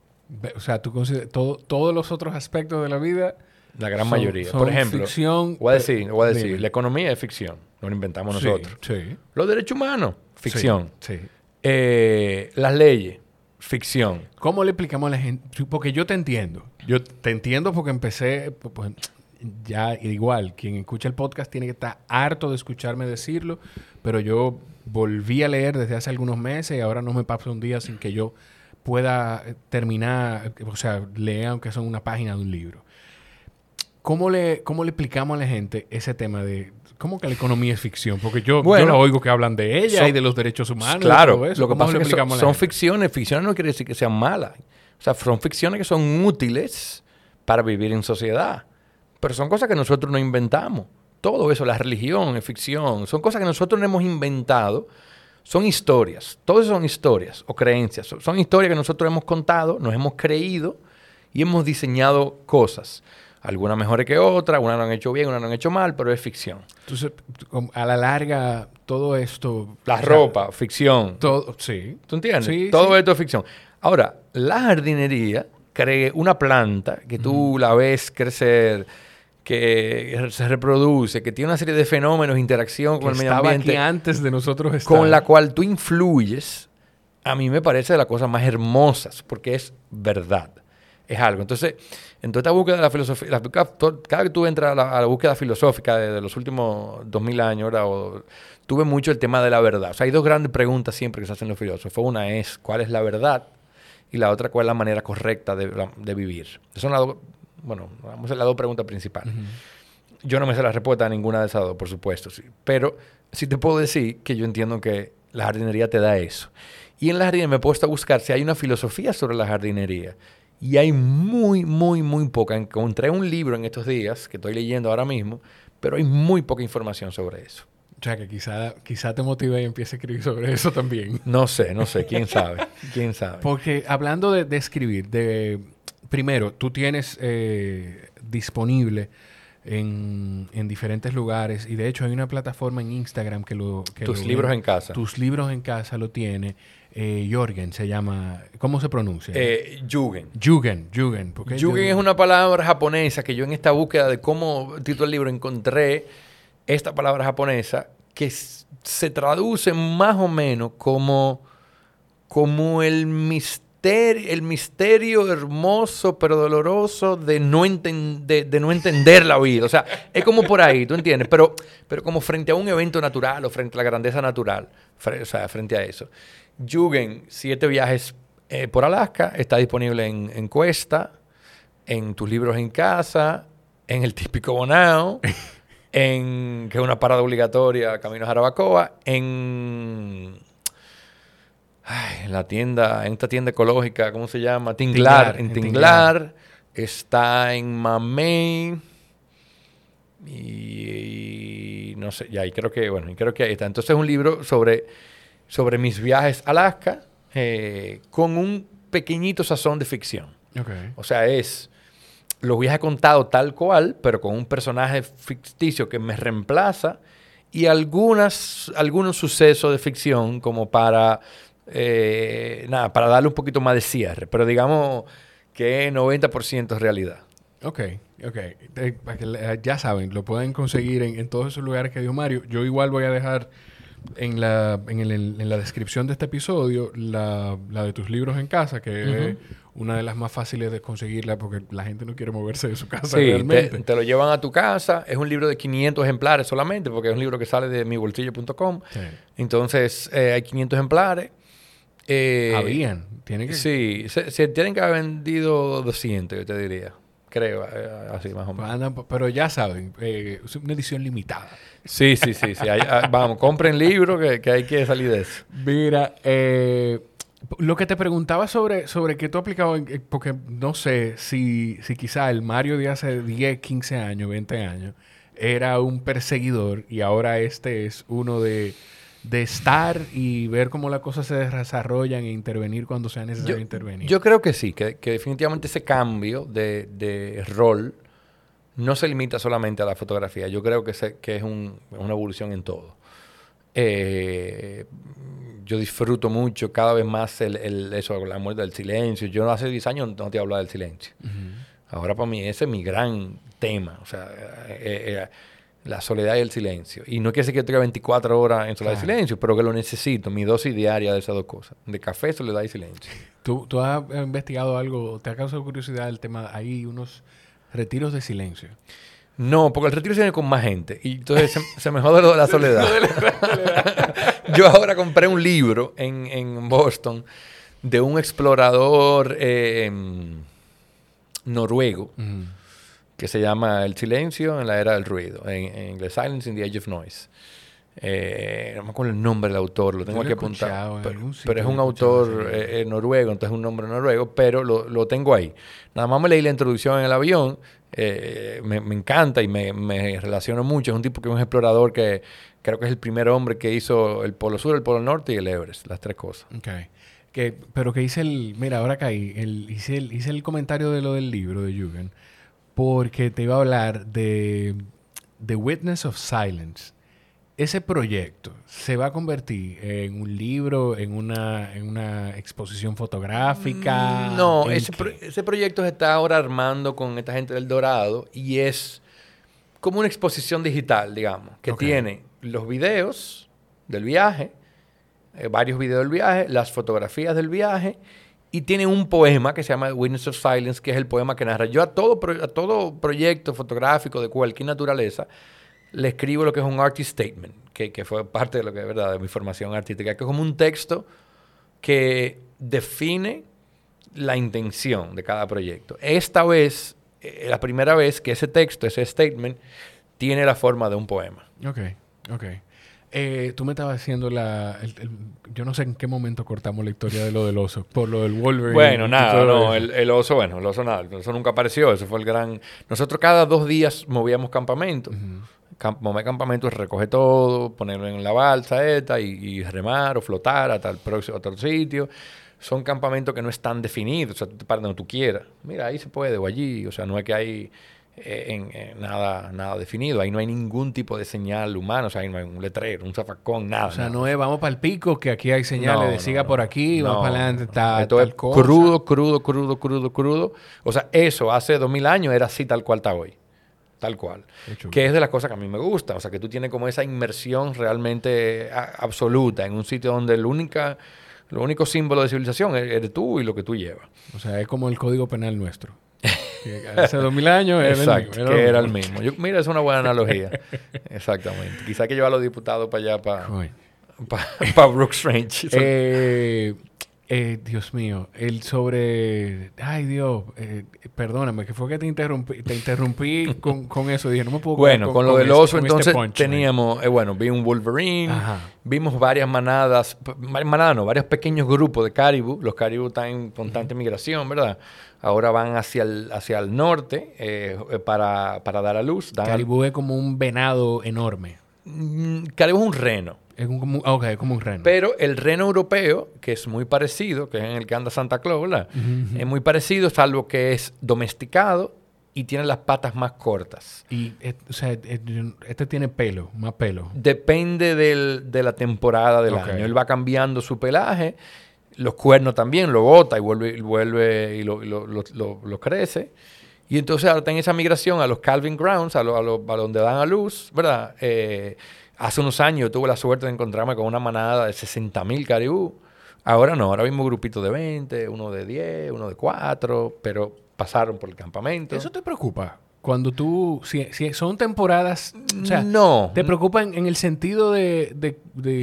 O sea, tú consideras todos los otros aspectos de la vida. La gran mayoría. Son Por ejemplo, ficción, voy a decir, dime. la economía es ficción. No lo inventamos Sí, nosotros. sí. Los derechos humanos, ficción. Sí. Las leyes, ficción. ¿Cómo le explicamos a la gente? Porque yo te entiendo. Yo te entiendo porque empecé, pues, ya igual, quien escucha el podcast tiene que estar harto de escucharme decirlo, pero yo volví a leer desde hace algunos meses y ahora no me pasa un día sin que yo pueda terminar, o sea, leer aunque sea una página de un libro. ¿Cómo le explicamos a la gente ese tema de cómo que la economía es ficción? Porque yo la oigo que hablan de ella y de los derechos humanos. Claro, y todo eso. lo que ¿Cómo pasa le es que explicamos a la son gente? ficciones. Ficciones no quiere decir que sean malas. O sea, son ficciones que son útiles para vivir en sociedad. Pero son cosas que nosotros no inventamos. Todo eso, la religión es ficción. Son cosas que nosotros no hemos inventado. Son historias. Todo eso son historias o creencias. Son historias que nosotros hemos contado, nos hemos creído y hemos diseñado cosas. Algunas mejores que otras, algunas lo han hecho bien, unas lo han hecho mal, pero es ficción. Entonces, a la larga, todo esto... La o sea, ropa, ficción. Todo, sí. ¿Tú entiendes? Sí, Todo sí. esto es ficción. Ahora, la jardinería cree una planta que tú la ves crecer, que se reproduce, que tiene una serie de fenómenos, interacción con el medio ambiente, aquí antes de nosotros estar. con la cual tú influyes, a mí me parece de las cosas más hermosas, porque es verdad, es algo. Entonces, en toda esta búsqueda de la filosofía, cada que tú entras a la búsqueda filosófica de los últimos 2000 años, ¿verdad? Tuve mucho el tema de la verdad. O sea, hay dos grandes preguntas siempre que se hacen los filósofos. Una es, ¿cuál es la verdad? Y la otra, ¿cuál es la manera correcta de vivir? Esas son las dos, bueno, vamos a hacer las dos preguntas principales. Yo no me sé la respuesta a ninguna de esas dos, por supuesto, sí. Pero sí te puedo decir que yo entiendo que la jardinería te da eso. Y en la jardinería me he puesto a buscar si hay una filosofía sobre la jardinería. Y hay muy, muy, muy poca. Encontré un libro en estos días que estoy leyendo ahora mismo, pero hay muy poca información sobre eso. O sea, que quizá te motive y empiece a escribir sobre eso también. No sé, quién sabe, quién sabe. Porque hablando de escribir, primero, tú tienes disponible en diferentes lugares, y de hecho hay una plataforma en Instagram que Tus libros en casa. Tus libros en casa lo tiene. Jorgen se llama. ¿Cómo se pronuncia? Yugen. Yugen. Yugen es una palabra japonesa que yo en esta búsqueda de cómo título del libro encontré esta palabra japonesa que se traduce más o menos como el misterio hermoso pero doloroso de no entender la vida. O sea, es como por ahí, ¿tú entiendes? Pero como frente a un evento natural o frente a la grandeza natural, o sea, frente a eso. Yugen, 7 viajes por Alaska, está disponible en Cuesta, en tus libros en casa, en el típico Bonao, que es una parada obligatoria camino a Jarabacoa, en esta tienda ecológica, ¿cómo se llama? Tinglar. En Tinglar. Está en Mamey. Y no sé, ya, y creo que ahí está. Entonces es un libro sobre mis viajes a Alaska, con un pequeñito sazón de ficción. Okay. O sea, los viajes contados tal cual, pero con un personaje ficticio que me reemplaza y algunos sucesos de ficción como para darle un poquito más de cierre. Pero digamos que es 90% realidad. Ok. Ya saben, lo pueden conseguir en todos esos lugares que dijo Mario. Yo igual voy a dejar en la descripción de este episodio la de tus libros en casa, que es una de las más fáciles de conseguirla porque la gente no quiere moverse de su casa realmente. Te lo llevan a tu casa. Es un libro de 500 ejemplares solamente porque es un libro que sale de mibolsillo.com. Sí. Entonces, hay 500 ejemplares. Sí, se tienen que haber vendido 200, yo te diría. Creo, así más o menos. Pero ya saben, es una edición limitada. Sí. Vamos, compren libros que hay que salir de eso. Mira, lo que te preguntaba sobre qué tú aplicabas, porque no sé si quizá el Mario de hace 10, 15 años, 20 años, era un perseguidor y ahora este es uno de estar y ver cómo las cosas se desarrollan e intervenir cuando sea necesario intervenir. Yo creo que sí, que definitivamente ese cambio de rol no se limita solamente a la fotografía. Yo creo que es una evolución en todo. Yo disfruto mucho cada vez más eso, la muerte del silencio. Yo hace 10 años no te hablaba del silencio. Ahora para mí ese es mi gran tema. O sea, la soledad y el silencio. Y no quiere decir que yo tenga 24 horas en soledad y silencio, pero que lo necesito, mi dosis diaria de esas dos cosas. De café, soledad y silencio. ¿Tú has investigado algo? ¿Te ha causado curiosidad el tema? Hay unos retiros de silencio. No, porque el retiro se viene con más gente. Y entonces se me jode lo de la soledad. Yo ahora compré un libro en Boston de un explorador noruego. Que se llama El silencio en la era del ruido, en The Silence in the Age of Noise. No me acuerdo el nombre del autor, lo tengo aquí apuntado. Pero es un autor noruego, entonces es un nombre noruego, pero lo tengo ahí. Nada más me leí la introducción en el avión, me encanta y me relaciono mucho. Es un tipo que es un explorador que creo que es el primer hombre que hizo el Polo Sur, el Polo Norte y el Everest, las 3 cosas. Okay. Pero que hice mira, ahora caí, hice el comentario de lo del libro de Yugen. Porque te iba a hablar de The Witness of Silence. Ese proyecto se va a convertir en un libro, en una exposición fotográfica. No, ese proyecto se está ahora armando con esta gente del Dorado y es como una exposición digital, digamos, que tiene los videos del viaje, varios videos del viaje, las fotografías del viaje, y tiene un poema que se llama Witness of Silence, que es el poema que narra. Yo a todo proyecto fotográfico de cualquier naturaleza le escribo lo que es un artist statement, que fue parte de lo que es verdad de mi formación artística, que es como un texto que define la intención de cada proyecto. Esta vez, la primera vez que ese texto, ese statement, tiene la forma de un poema. Ok. Tú me estabas haciendo yo no sé en qué momento cortamos la historia de lo del oso, por lo del Wolverine. Bueno, nada, no, el oso nada, el oso nunca apareció, ese fue el gran... Nosotros cada 2 días movíamos campamentos. Mover campamento es recoger todo, ponerlo en la balsa y remar o flotar hasta el próximo otro sitio. Son campamentos que no están definidos, o sea, tú te paras donde tú quieras. Mira, ahí se puede o allí, o sea, no es que hay nada definido. Ahí no hay ningún tipo de señal humana, o sea, ahí no hay un letrero, un zafacón, nada. O sea, nada. no es vamos para el pico, que aquí hay señales de siga por aquí, vamos para adelante, Esto es cosa. crudo. O sea, eso hace 2000 años era así tal cual está hoy. Tal cual. Que es de las cosas que a mí me gusta. O sea, que tú tienes como esa inmersión realmente absoluta en un sitio donde lo único símbolo de civilización eres tú y lo que tú llevas. O sea, es como el Código Penal nuestro. Que hace 2000 años era el mismo. Mira, es una buena analogía. Exactamente. Quizá que lleva a los diputados para allá, para Brooks Range. Dios mío, ay Dios, perdóname, que fue que te interrumpí con eso. Dije, no me puedo... Bueno, con lo del oso, entonces teníamos, vi un Wolverine, vimos varias manadas, varios pequeños grupos de caribú. Los caribú están en constante migración, ¿verdad? Ahora van hacia el norte para dar a luz. Caribú es como un venado enorme. Caribú es un reno. Es como un reno. Pero el reno europeo, que es muy parecido, que es en el que anda Santa Claus, ¿verdad? Es muy parecido, salvo que es domesticado y tiene las patas más cortas. Y, este tiene pelo, más pelo. Depende de la temporada del año. Él va cambiando su pelaje, los cuernos también, lo bota y vuelve y lo crece. Y entonces ahora está en esa migración a los Calving Grounds, a donde dan a luz, ¿verdad? Hace unos años yo tuve la suerte de encontrarme con una manada de 60,000 caribú. Ahora no, ahora mismo grupitos de 20, uno de 10, uno de 4, pero pasaron por el campamento. ¿Eso te preocupa? Cuando tú... Si son temporadas... O sea, no. ¿Te preocupa en el sentido de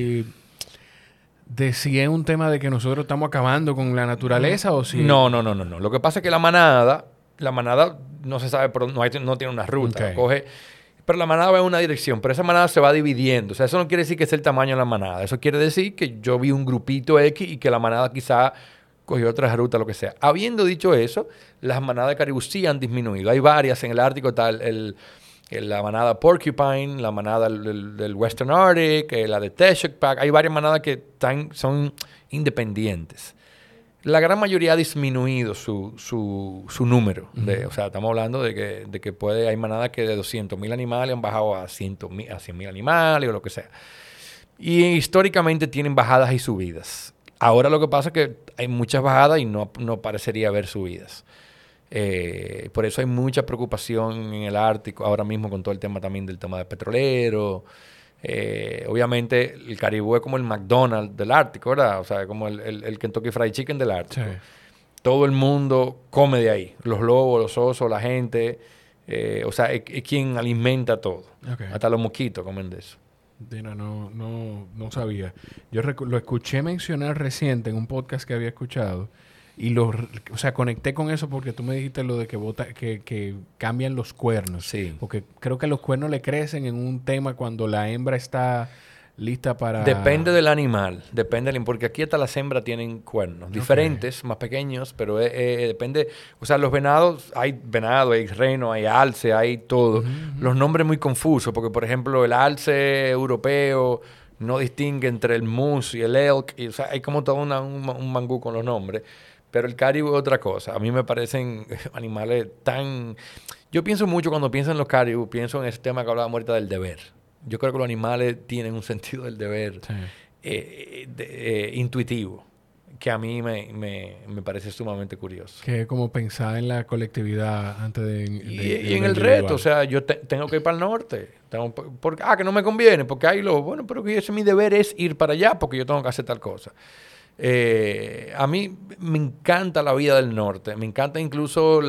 si es un tema de que nosotros estamos acabando con la naturaleza o si... No. Lo que pasa es que la manada no se sabe, no tiene una ruta. Coge... Pero la manada va en una dirección, pero esa manada se va dividiendo. O sea, eso no quiere decir que es el tamaño de la manada. Eso quiere decir que yo vi un grupito X y que la manada quizá cogió otra ruta, lo que sea. Habiendo dicho eso, las manadas de caribú sí han disminuido. Hay varias en el Ártico, la manada Porcupine, la manada del Western Arctic, la de Teshukpak. Hay varias manadas que son independientes. La gran mayoría ha disminuido su número. O sea, estamos hablando de que hay manadas que de 200,000 animales han bajado a 100,000 animales o lo que sea. Y históricamente tienen bajadas y subidas. Ahora lo que pasa es que hay muchas bajadas y no parecería haber subidas. Por eso hay mucha preocupación en el Ártico ahora mismo con todo el tema también del tema de petrolero. Obviamente el caribú es como el McDonald's del Ártico, ¿verdad? O sea, como el Kentucky Fried Chicken del Ártico. Sí. Todo el mundo come de ahí. Los lobos, los osos, la gente. O sea, es quien alimenta todo. Hasta los mosquitos comen de eso. Mira, no sabía. Yo lo escuché mencionar reciente en un podcast que había escuchado. Y conecté con eso porque tú me dijiste lo de que cambian los cuernos. Sí. Porque creo que los cuernos le crecen en un tema cuando la hembra está lista para... Depende del animal. Porque aquí hasta las hembras tienen cuernos. Diferentes, más pequeños, pero depende... O sea, los venados... Hay venado, hay reno, hay alce, hay todo. Los nombres muy confusos. Porque, por ejemplo, el alce europeo no distingue entre el moose y el elk. O sea, hay como todo un mangú con los nombres. Pero el caribú es otra cosa. A mí me parecen animales tan... Yo pienso mucho cuando pienso en los caribú, pienso en ese tema que hablaba ahorita del deber. Yo creo que los animales tienen un sentido del deber intuitivo, que a mí me parece sumamente curioso. Que es como pensar en la colectividad antes de y en el reto, o sea, yo tengo que ir para el norte. Que no me conviene, porque ahí bueno, pero que ese mi deber es ir para allá porque yo tengo que hacer tal cosa. A mí me encanta la vida del norte, me encanta incluso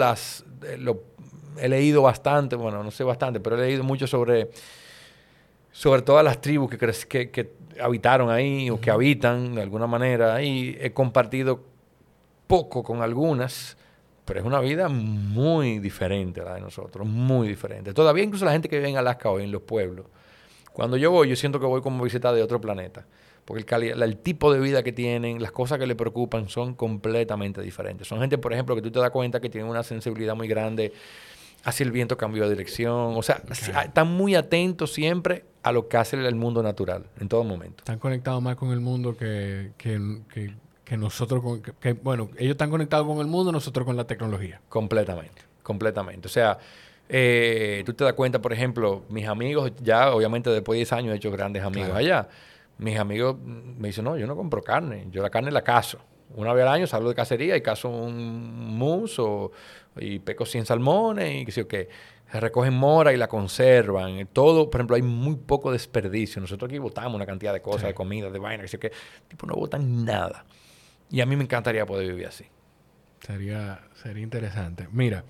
he leído bastante, bueno, no sé bastante, pero he leído mucho sobre todas las tribus que habitaron ahí o que habitan de alguna manera. Y he compartido poco con algunas, pero es una vida muy diferente a la de nosotros, muy diferente. Todavía incluso la gente que vive en Alaska hoy, en los pueblos, cuando yo voy, yo siento que voy como visita de otro planeta. Porque el tipo de vida que tienen, las cosas que le preocupan son completamente diferentes. Son gente, por ejemplo, que tú te das cuenta que tienen una sensibilidad muy grande hacia el viento, cambio de dirección. O sea, están muy atentos siempre a lo que hace el mundo natural, en todo momento. Están conectados más con el mundo que nosotros. Bueno, ellos están conectados con el mundo, nosotros con la tecnología. Completamente, completamente. O sea, tú te das cuenta, por ejemplo, mis amigos, ya obviamente después de 10 años he hecho grandes amigos allá. Mis amigos me dicen, no, yo no compro carne, yo la carne la cazo. Una vez al año salgo de cacería y cazo un mus y peco 100 salmones y qué sé yo qué. Se recogen mora y la conservan. Todo, por ejemplo, hay muy poco desperdicio. Nosotros aquí botamos una cantidad de cosas, de comida, de vaina, qué sé yo qué. Tipo, no botan nada. Y a mí me encantaría poder vivir así. Sería interesante. Mira,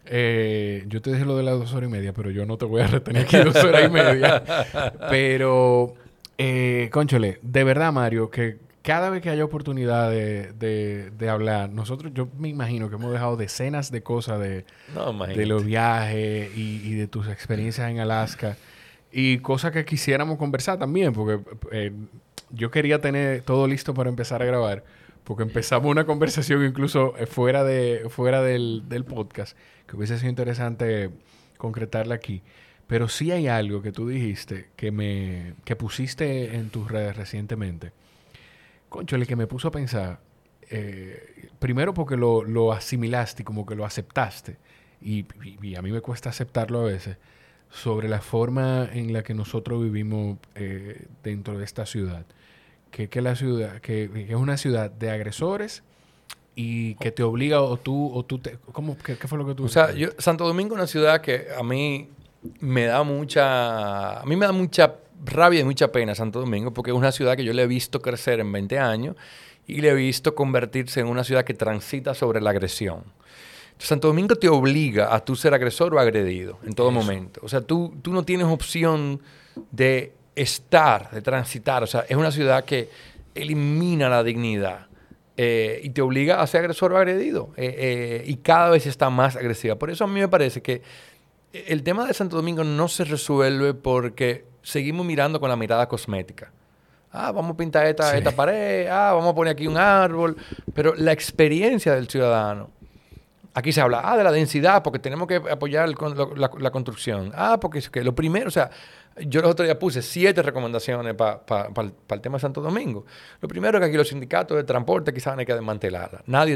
yo te dije lo de las 2 horas y media, pero yo no te voy a retener aquí 2 horas y media. Pero, cónchale, de verdad, Mario, que cada vez que haya oportunidad de hablar, yo me imagino que hemos dejado decenas de cosas de los viajes y de tus experiencias en Alaska y cosas que quisiéramos conversar también, porque yo quería tener todo listo para empezar a grabar, porque empezamos una conversación incluso fuera del podcast, que hubiese sido interesante concretarla aquí. Pero sí hay algo que tú dijiste que pusiste en tus redes recientemente. Cónchale, que me puso a pensar, primero porque lo asimilaste y como que lo aceptaste, y a mí me cuesta aceptarlo a veces, sobre la forma en la que nosotros vivimos dentro de esta ciudad. Que es una ciudad de agresores y que te obliga ¿qué fue lo que tú... O sea, Santo Domingo es una ciudad que a mí me da mucha rabia y mucha pena Santo Domingo, porque es una ciudad que yo le he visto crecer en 20 años y le he visto convertirse en una ciudad que transita sobre la agresión. Entonces, Santo Domingo te obliga a tú ser agresor o agredido en todo momento. O sea, tú no tienes opción de transitar. O sea, es una ciudad que elimina la dignidad y te obliga a ser agresor o agredido. Y cada vez está más agresiva. Por eso a mí me parece que el tema de Santo Domingo no se resuelve porque seguimos mirando con la mirada cosmética. Vamos a pintar esta pared, vamos a poner aquí un árbol. Pero la experiencia del ciudadano, aquí se habla de la densidad, porque tenemos que apoyar la construcción. Porque es que lo primero, o sea, yo los otros días puse 7 recomendaciones para el tema de Santo Domingo. Lo primero es que aquí los sindicatos de transporte quizás hay que desmantelarla. Nadie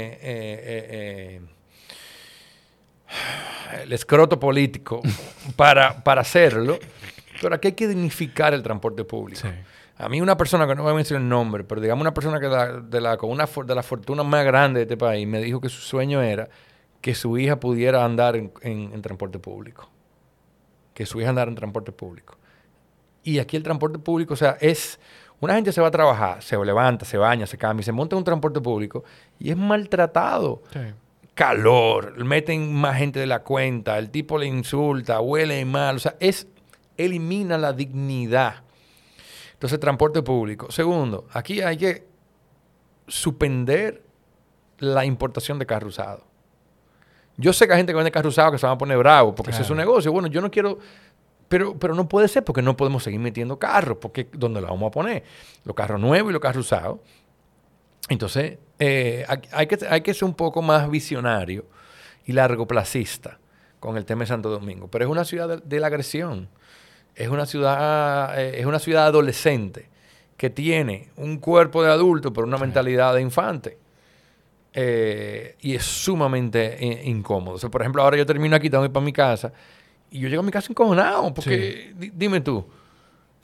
tiene el escroto político para hacerlo, pero aquí hay que dignificar el transporte público. Sí. A mí una persona, que no voy a mencionar el nombre, pero digamos una persona que de la fortuna más grande de este país, me dijo que su sueño era que su hija pudiera andar en transporte público. Que su hija andara en transporte público. Y aquí el transporte público, o sea, una gente se va a trabajar, se levanta, se baña, se cambia, se monta en un transporte público y es maltratado. Sí. Calor, meten más gente de la cuenta, el tipo le insulta, huele mal, o sea, elimina la dignidad. Entonces, transporte público. Segundo, aquí hay que suspender la importación de carro usado. Yo sé que hay gente que vende carro usado que se van a poner bravos porque ese es su negocio. Bueno, yo no quiero... Pero no puede ser porque no podemos seguir metiendo carros, porque ¿dónde lo vamos a poner? Los carros nuevos y los carros usados. Entonces, hay que ser un poco más visionario y largoplacista con el tema de Santo Domingo. Pero es una ciudad de la agresión. Es una ciudad adolescente que tiene un cuerpo de adulto pero una mentalidad de infante. Y es sumamente incómodo. O sea, por ejemplo, ahora yo termino aquí, tengo que ir para mi casa y yo llego a mi casa encojonado porque, dime tú,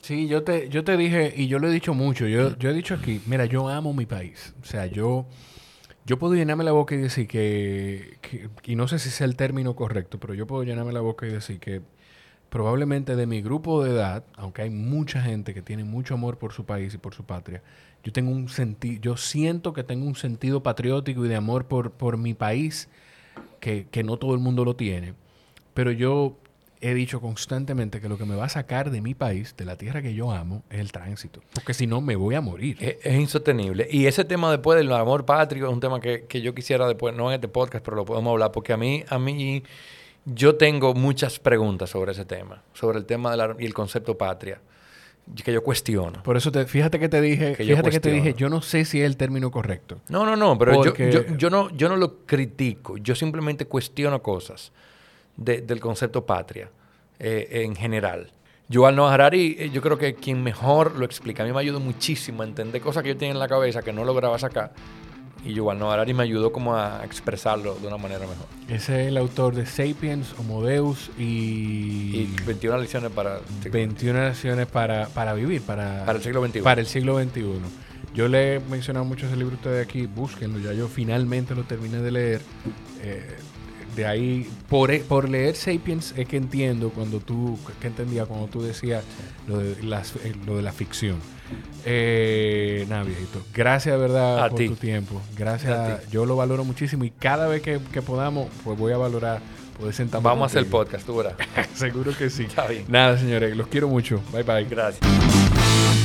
Sí, yo te dije, y yo lo he dicho mucho, yo he dicho aquí, mira, yo amo mi país. O sea, yo puedo llenarme la boca y decir y no sé si sea el término correcto, pero yo puedo llenarme la boca y decir que probablemente de mi grupo de edad, aunque hay mucha gente que tiene mucho amor por su país y por su patria, yo siento que tengo un sentido patriótico y de amor por mi país que no todo el mundo lo tiene. Pero yo he dicho constantemente que lo que me va a sacar de mi país, de la tierra que yo amo, es el tránsito. Porque si no, me voy a morir. Es insostenible. Y ese tema después del amor patrio es un tema que yo quisiera después, no en este podcast, pero lo podemos hablar, porque a mí yo tengo muchas preguntas sobre ese tema, sobre el tema y el concepto patria, que yo cuestiono. Por eso fíjate que te dije, yo no sé si es el término correcto. No, pero yo no lo critico, yo simplemente cuestiono cosas del concepto patria en general. Yuval Noah Harari, yo creo que quien mejor lo explica. A mí me ayudó muchísimo a entender cosas que yo tenía en la cabeza que no lograba sacar. Y Yuval Noah Harari me ayudó como a expresarlo de una manera mejor. Ese es el autor de Sapiens, Homo Deus y 21 lecciones para... 21 lecciones para vivir, para el siglo XXI. Para el siglo XXI. Yo le he mencionado mucho ese libro a ustedes aquí, búsquenlo. Ya yo finalmente lo terminé de leer. De ahí, por leer Sapiens es que entiendo que entendía cuando tú decías lo de la ficción. Nada, viejito. Gracias, de verdad, por tu tiempo. Gracias. Yo lo valoro muchísimo y cada vez que podamos, pues voy a valorar poder sentarme. Vamos a hacer el podcast, tú verás. Seguro que sí. Está bien. Nada, señores. Los quiero mucho. Bye, bye. Gracias.